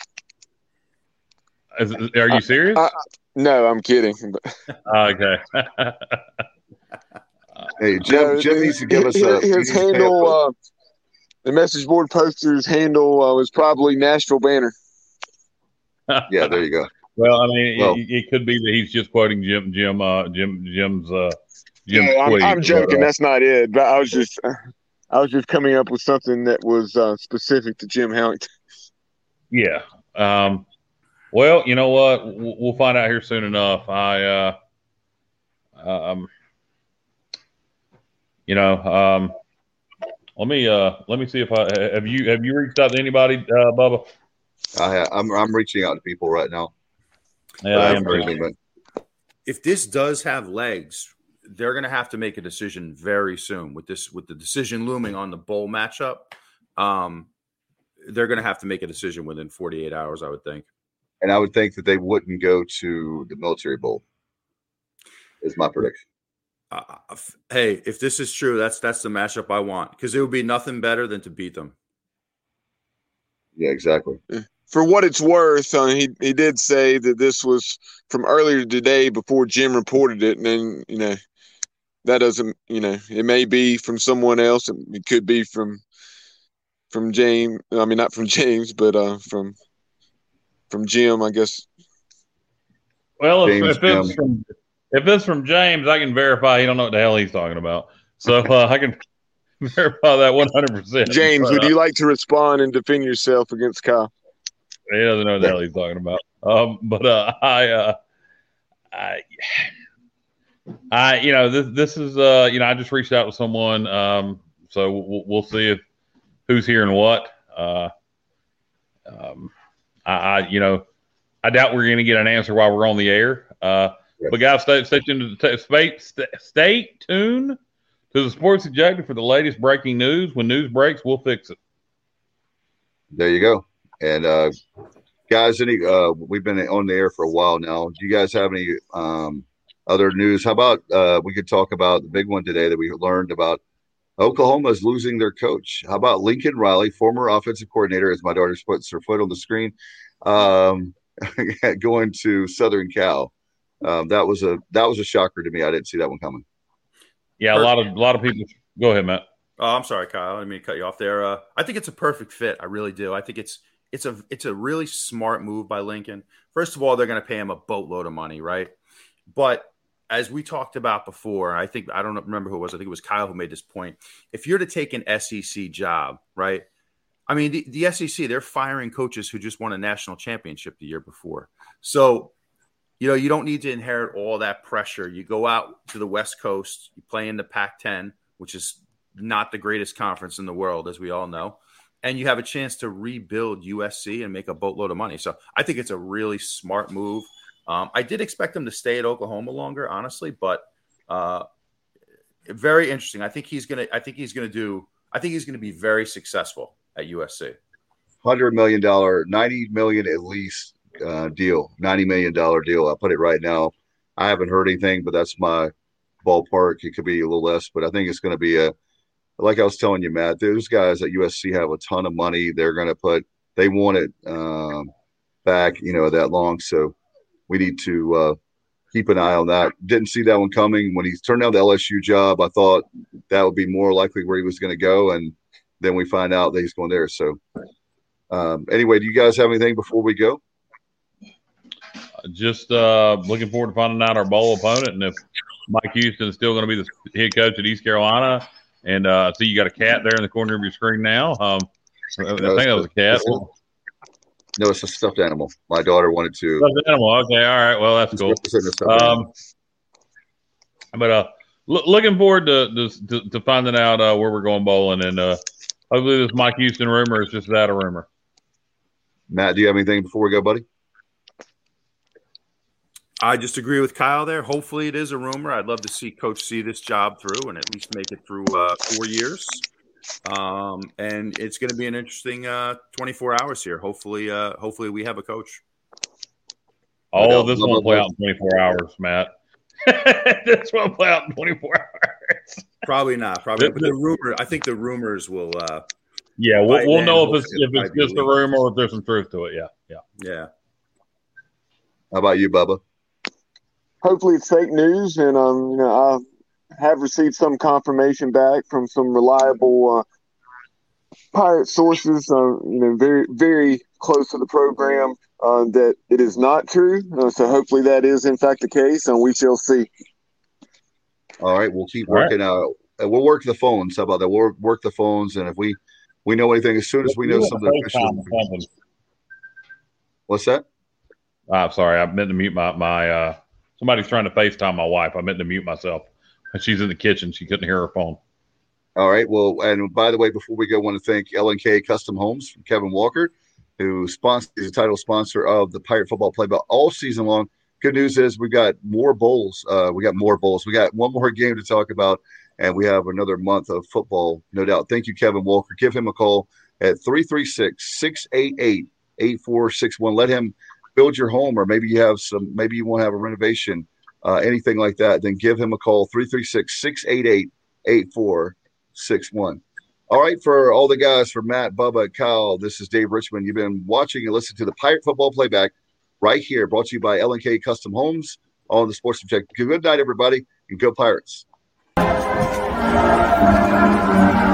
Are you serious? No, I'm kidding. Okay. Hey, Jim needs to give us his handle. The message board poster's handle was probably Nashville Banner. Yeah, there you go. Well, I mean, it could be that he's just quoting Jim's tweet. I'm joking. That's not it. But I was just coming up with something that was specific to Jim Harrington. Yeah. Well, you know what? We'll find out here soon enough. Let me see if have you reached out to anybody, Bubba? I'm reaching out to people right now. Yeah, I am too. If this does have legs, they're going to have to make a decision very soon with the decision looming on the bowl matchup. They're going to have to make a decision within 48 hours, I would think. And I would think that they wouldn't go to the Military Bowl, is my prediction. Hey, if this is true, that's the matchup I want, because it would be nothing better than to beat them. Yeah, exactly. For what it's worth, he did say that this was from earlier today before Jim reported it, and then that doesn't it may be from someone else. It could be from James. I mean, not from James, but from Jim, I guess. Well, if it's from James, I can verify he don't know what the hell he's talking about. So I can verify that 100%. James, would you like to respond and defend yourself against Kyle? He doesn't know what the hell he's talking about. This is I just reached out to someone. So we'll see if who's hearing what. I doubt we're going to get an answer while we're on the air. But guys, stay tuned to the Sports Objective for the latest breaking news. When news breaks, we'll fix it. There you go. And guys, we've been on the air for a while now. Do you guys have any other news? How about we could talk about the big one today that we learned about? Oklahoma is losing their coach. How about Lincoln Riley, former offensive coordinator, as my daughter puts her foot on the screen, going to Southern Cal? That was a shocker to me. I didn't see that one coming. Yeah, a lot of people. Go ahead, Matt. Oh, I'm sorry, Kyle. I didn't mean to cut you off there. I think it's a perfect fit. I really do. I think it's a really smart move by Lincoln. First of all, they're going to pay him a boatload of money, right? But as we talked about before, I don't remember who it was. I think it was Kyle who made this point. If you're to take an SEC job, right? I mean, the SEC, they're firing coaches who just won a national championship the year before. So, you don't need to inherit all that pressure. You go out to the West Coast, you play in the Pac-10, which is not the greatest conference in the world, as we all know. And you have a chance to rebuild USC and make a boatload of money. So I think it's a really smart move. I did expect him to stay at Oklahoma longer, honestly, but very interesting. I think he's going to be very successful at USC. $100 million, $90 million at least deal, $90 million deal. I'll put it right now. I haven't heard anything, but that's my ballpark. It could be a little less, but I think it's going to be like I was telling you, Matt, those guys at USC have a ton of money. They want it back, that long. So we need to keep an eye on that. Didn't see that one coming. When he turned down the LSU job, I thought that would be more likely where he was going to go. And then we find out that he's going there. So anyway, do you guys have anything before we go? Just looking forward to finding out our bowl opponent. And if Mike Houston is still going to be the head coach at East Carolina, and I see you got a cat there in the corner of your screen now. I think that was a cat. No, it's a stuffed animal. My daughter wanted to. Stuffed animal. Okay, all right. Well, that's cool. But looking forward to finding out where we're going bowling, and hopefully this Mike Houston rumor is just that, a rumor. Matt, do you have anything before we go, buddy? I just agree with Kyle there. Hopefully it is a rumor. I'd love to see Coach see this job through and at least make it through 4 years. And it's going to be an interesting 24 hours here. Hopefully we have a coach. Oh, this won't play out in 24 hours, Matt. This won't play out in 24 hours. Probably not. But I think the rumors will. Yeah, we'll know if it's just a rumor or if there's some truth to it. Yeah. How about you, Bubba? Hopefully it's fake news, and have received some confirmation back from some reliable Pirate sources, very, very close to the program, that it is not true. So hopefully that is in fact the case, and we shall see. All right, we'll keep working out. We'll work the phones. How about that? We'll work the phones, and if we know anything, as soon as we know something official. What's that? I'm sorry, I meant to mute my somebody's trying to FaceTime my wife. I meant to mute myself. She's in the kitchen. She couldn't hear her phone. All right. Well, and by the way, before we go, I want to thank L&K Custom Homes from Kevin Walker, who is a title sponsor of the Pirate Football Playbook all season long. Good news is we got more bowls. We got one more game to talk about, and we have another month of football, no doubt. Thank you, Kevin Walker. Give him a call at 336-688-8461. Let him build your home, or maybe you want to have a renovation, anything like that. Then give him a call, 336-688-8461. All right, for all the guys, for Matt, Bubba, Kyle, this is Dave Richmond. You've been watching and listening to the Pirate Football Playback right here, brought to you by L&K Custom Homes on the Sports Objective. Good night, everybody, and go Pirates.